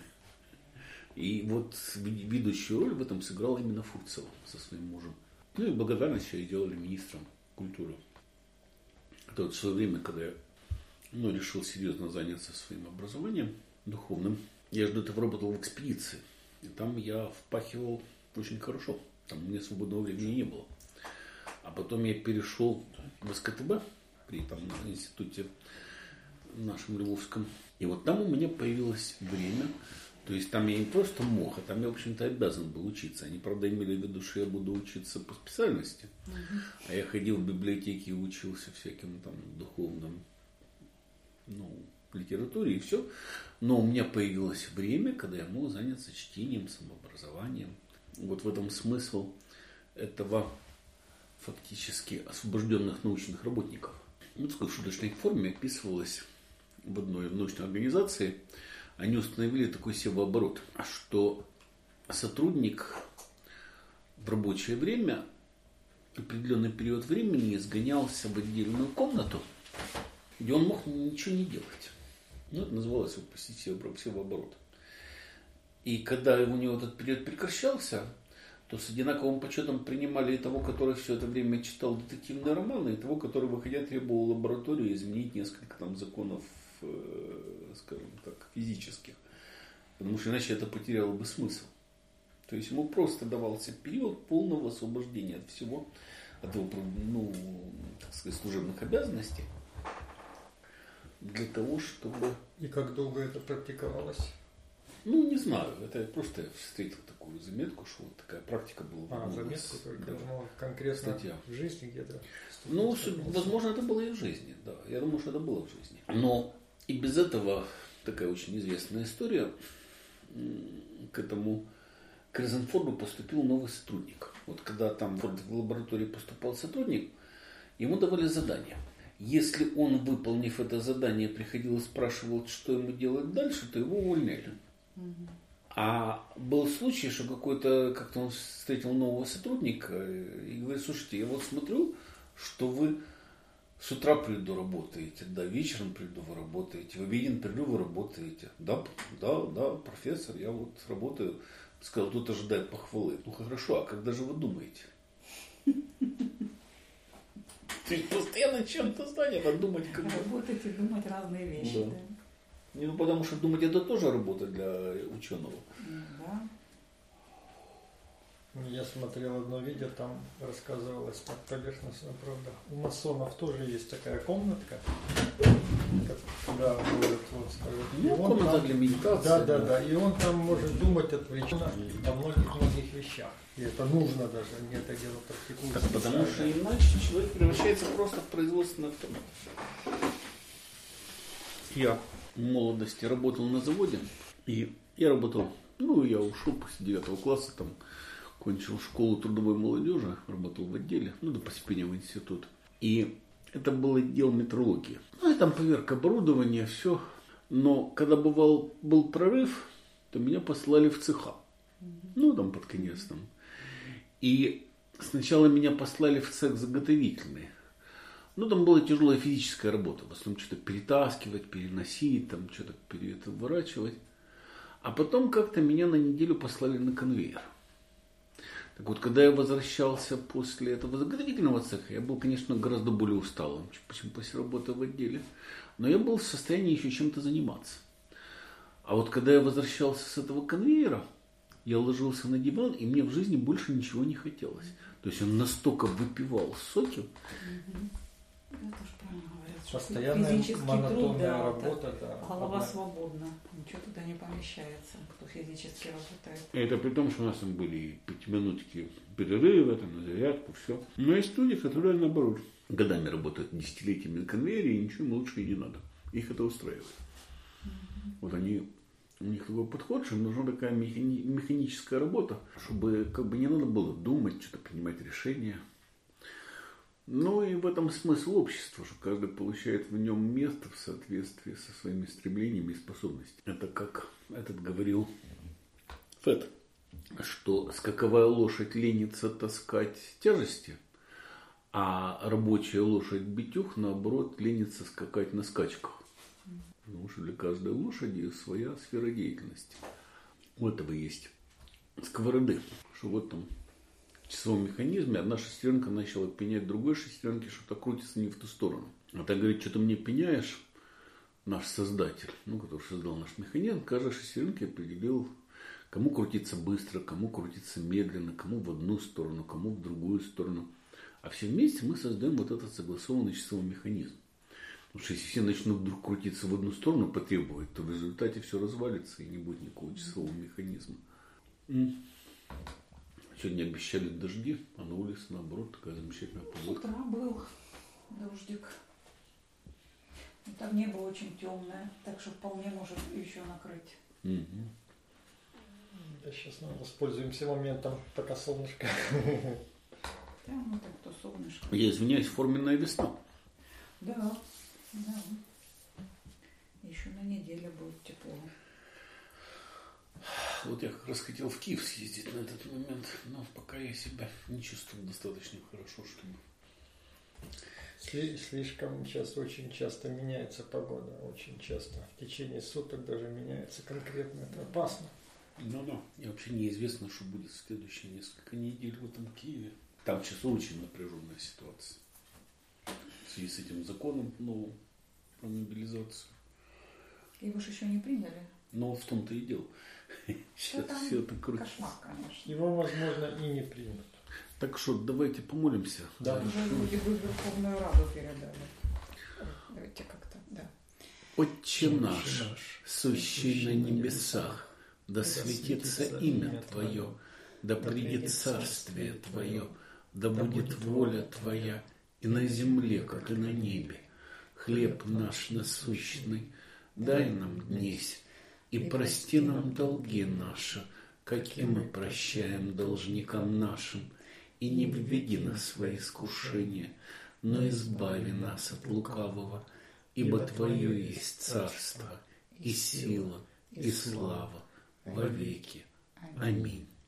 И вот ведущую роль в этом сыграла именно Фурцева со своим мужем. Ну и благодарность ее делали министром культуры. Это вот в свое время, когда я ну, решил серьезно заняться своим образованием духовным, я же до этого работал в экспедиции. И там я впахивал очень хорошо. Там у меня свободного времени не было. А потом я перешел в эс ка тэ бэ при там, институте нашем Львовском. И вот там у меня появилось время. То есть там я не просто мог, а там я, в общем-то, обязан был учиться. Они, правда, имели в виду, что я буду учиться по специальности. Uh-huh. А я ходил в библиотеки и учился всяким там духовным, ну, литературе и все. Но у меня появилось время, когда я мог заняться чтением, самообразованием. Вот в этом смысл этого фактически освобожденных научных работников. Ну, в шуточной форме описывалось в одной научной организации. Они установили такой севооборот, что сотрудник в рабочее время определенный период времени сгонялся в отдельную комнату, где он мог ничего не делать. Ну, это называлось севооборот. И когда у него этот период прекращался, то с одинаковым почетом принимали и того, который все это время читал детективные романы, и того, который, выходя, требовал в лабораторию изменить несколько там законов, скажем так, физических. Потому что иначе это потеряло бы смысл. То есть ему просто давался период полного освобождения от всего, от его, ну, так сказать, служебных обязанностей, для того, чтобы... И как долго это практиковалось? Ну, не знаю. Это я просто встретил такую заметку, что вот такая практика была. А, заметку только, да. Ну, конкретно Статья. В жизни где-то? Ну, возможно, это было и в жизни, да. Я думаю, что это было в жизни. Но и без этого такая очень известная история. К этому к Резенфорду поступил новый сотрудник. Вот когда там в лаборатории поступал сотрудник, ему давали задание. Если он, выполнив это задание, приходил и спрашивал, что ему делать дальше, то его увольняли. Mm-hmm. А был случай, что какой-то, как-то он встретил нового сотрудника и говорит: слушайте, я вот смотрю, что вы с утра приду работаете, да, вечером приду вы работаете, в обеден приду вы работаете. Да, да, да, профессор, я вот работаю. Сказал, тут ожидает похвалы. Ну хорошо, а когда же вы думаете? Ты постоянно чем-то занят, а думать как бы... Работать и думать разные вещи, да. Не, ну потому что думать это тоже работа для ученого. Да. Я смотрел одно видео, там рассказывалось так поверхностно, правда. У масонов тоже есть такая комнатка, куда ходят, вот, скажем. Ну, комната для медитации. Да, да, да. И он там может думать отвлеченно о многих-многих вещах. И это нужно даже, не это дело практикуется. Так, потому что иначе человек превращается просто в производственный автомат. Я в молодости работал на заводе, и я работал, ну, я ушел после девятого класса, там, кончил школу трудовой молодежи, работал в отделе, ну, до поступления в институт. И это был отдел метрологии. Ну, и там поверка оборудования, все. Но когда бывал, был прорыв, то меня послали в цеха. Ну, там под конец там. И сначала меня послали в цех заготовительный. Ну, там была тяжелая физическая работа. В основном что-то перетаскивать, переносить, там что-то переворачивать. А потом как-то меня на неделю послали на конвейер. Так вот, когда я возвращался после этого заготовительного цеха, я был, конечно, гораздо более усталым, чем после работы в отделе. Но я был в состоянии еще чем-то заниматься. А вот когда я возвращался с этого конвейера, я ложился на диван, и мне в жизни больше ничего не хотелось. То есть он настолько выпивал соки. Это же правильно говорят, что постоянная физический монотонная труд, да, работа. Да, голова одна. свободна, ничего туда не помещается, кто физически работает. И это при том, что у нас там были пятиминутки перерывы, там, на зарядку, все. Но есть люди, которые, наоборот, годами работают, десятилетиями на конвейере, и ничего им лучше и не надо. Их это устраивает. Mm-hmm. Вот они, у них такой подход, что нужна такая механи, механическая работа, чтобы как бы не надо было думать, что-то принимать решения. Ну и в этом смысл общества, что каждый получает в нем место в соответствии со своими стремлениями и способностями. Это как этот говорил Фет. что скаковая лошадь ленится таскать тяжести, а рабочая лошадь битюх, наоборот, ленится скакать на скачках. Потому что для каждой лошади своя сфера деятельности. У этого есть сковороды, что в этом часовом механизме одна шестеренка начала пенять другой шестеренке, что-то крутится не в ту сторону. А так говорит, что ты мне пеняешь, наш создатель, ну, который создал наш механизм, каждой шестеренке определил, кому крутиться быстро, кому крутиться медленно, кому в одну сторону, кому в другую сторону. А все вместе мы создаем вот этот согласованный часовой механизм. Потому что если все начнут вдруг крутиться в одну сторону, потребовать, то в результате все развалится и не будет никакого часового механизма. Сегодня обещали дожди, а на улице, наоборот, такая замечательная С погода. утра был дождик. И там небо очень темное, так что вполне может еще накрыть. Угу. Да, сейчас мы воспользуемся моментом, пока солнышко. Да, ну так то солнышко. Я извиняюсь, форменная весна. Да, да. Еще на неделю будет тепло. Вот я как раз хотел в Киев съездить на этот момент, но пока я себя не чувствую достаточно хорошо, чтобы... Сли- слишком сейчас очень часто меняется погода, очень часто. В течение суток даже меняется конкретно, это опасно. Ну да, и вообще неизвестно, что будет в следующие несколько недель в этом Киеве. Там сейчас очень напряженная ситуация. В связи с этим законом новым про мобилизацию. Его же еще не приняли. Но в том-то и дело. Сейчас там все это крутится. Кошмар, конечно. Его, возможно, и не примут. Так что давайте помолимся. Да. Уже вроде бы Верховную Раду передали. Давайте как-то, да. Отче наш, наш, сущий на небесах, да светится имя Твое, да придет царствие Твое, да будет воля Твоя и на земле, как и на небе. Хлеб наш насущный дай нам днесь, и прости нам долги наши, какие мы прощаем должникам нашим, и не введи нас во искушение, но избави нас от лукавого, ибо Твое есть царство, и сила, и слава во веки. Аминь.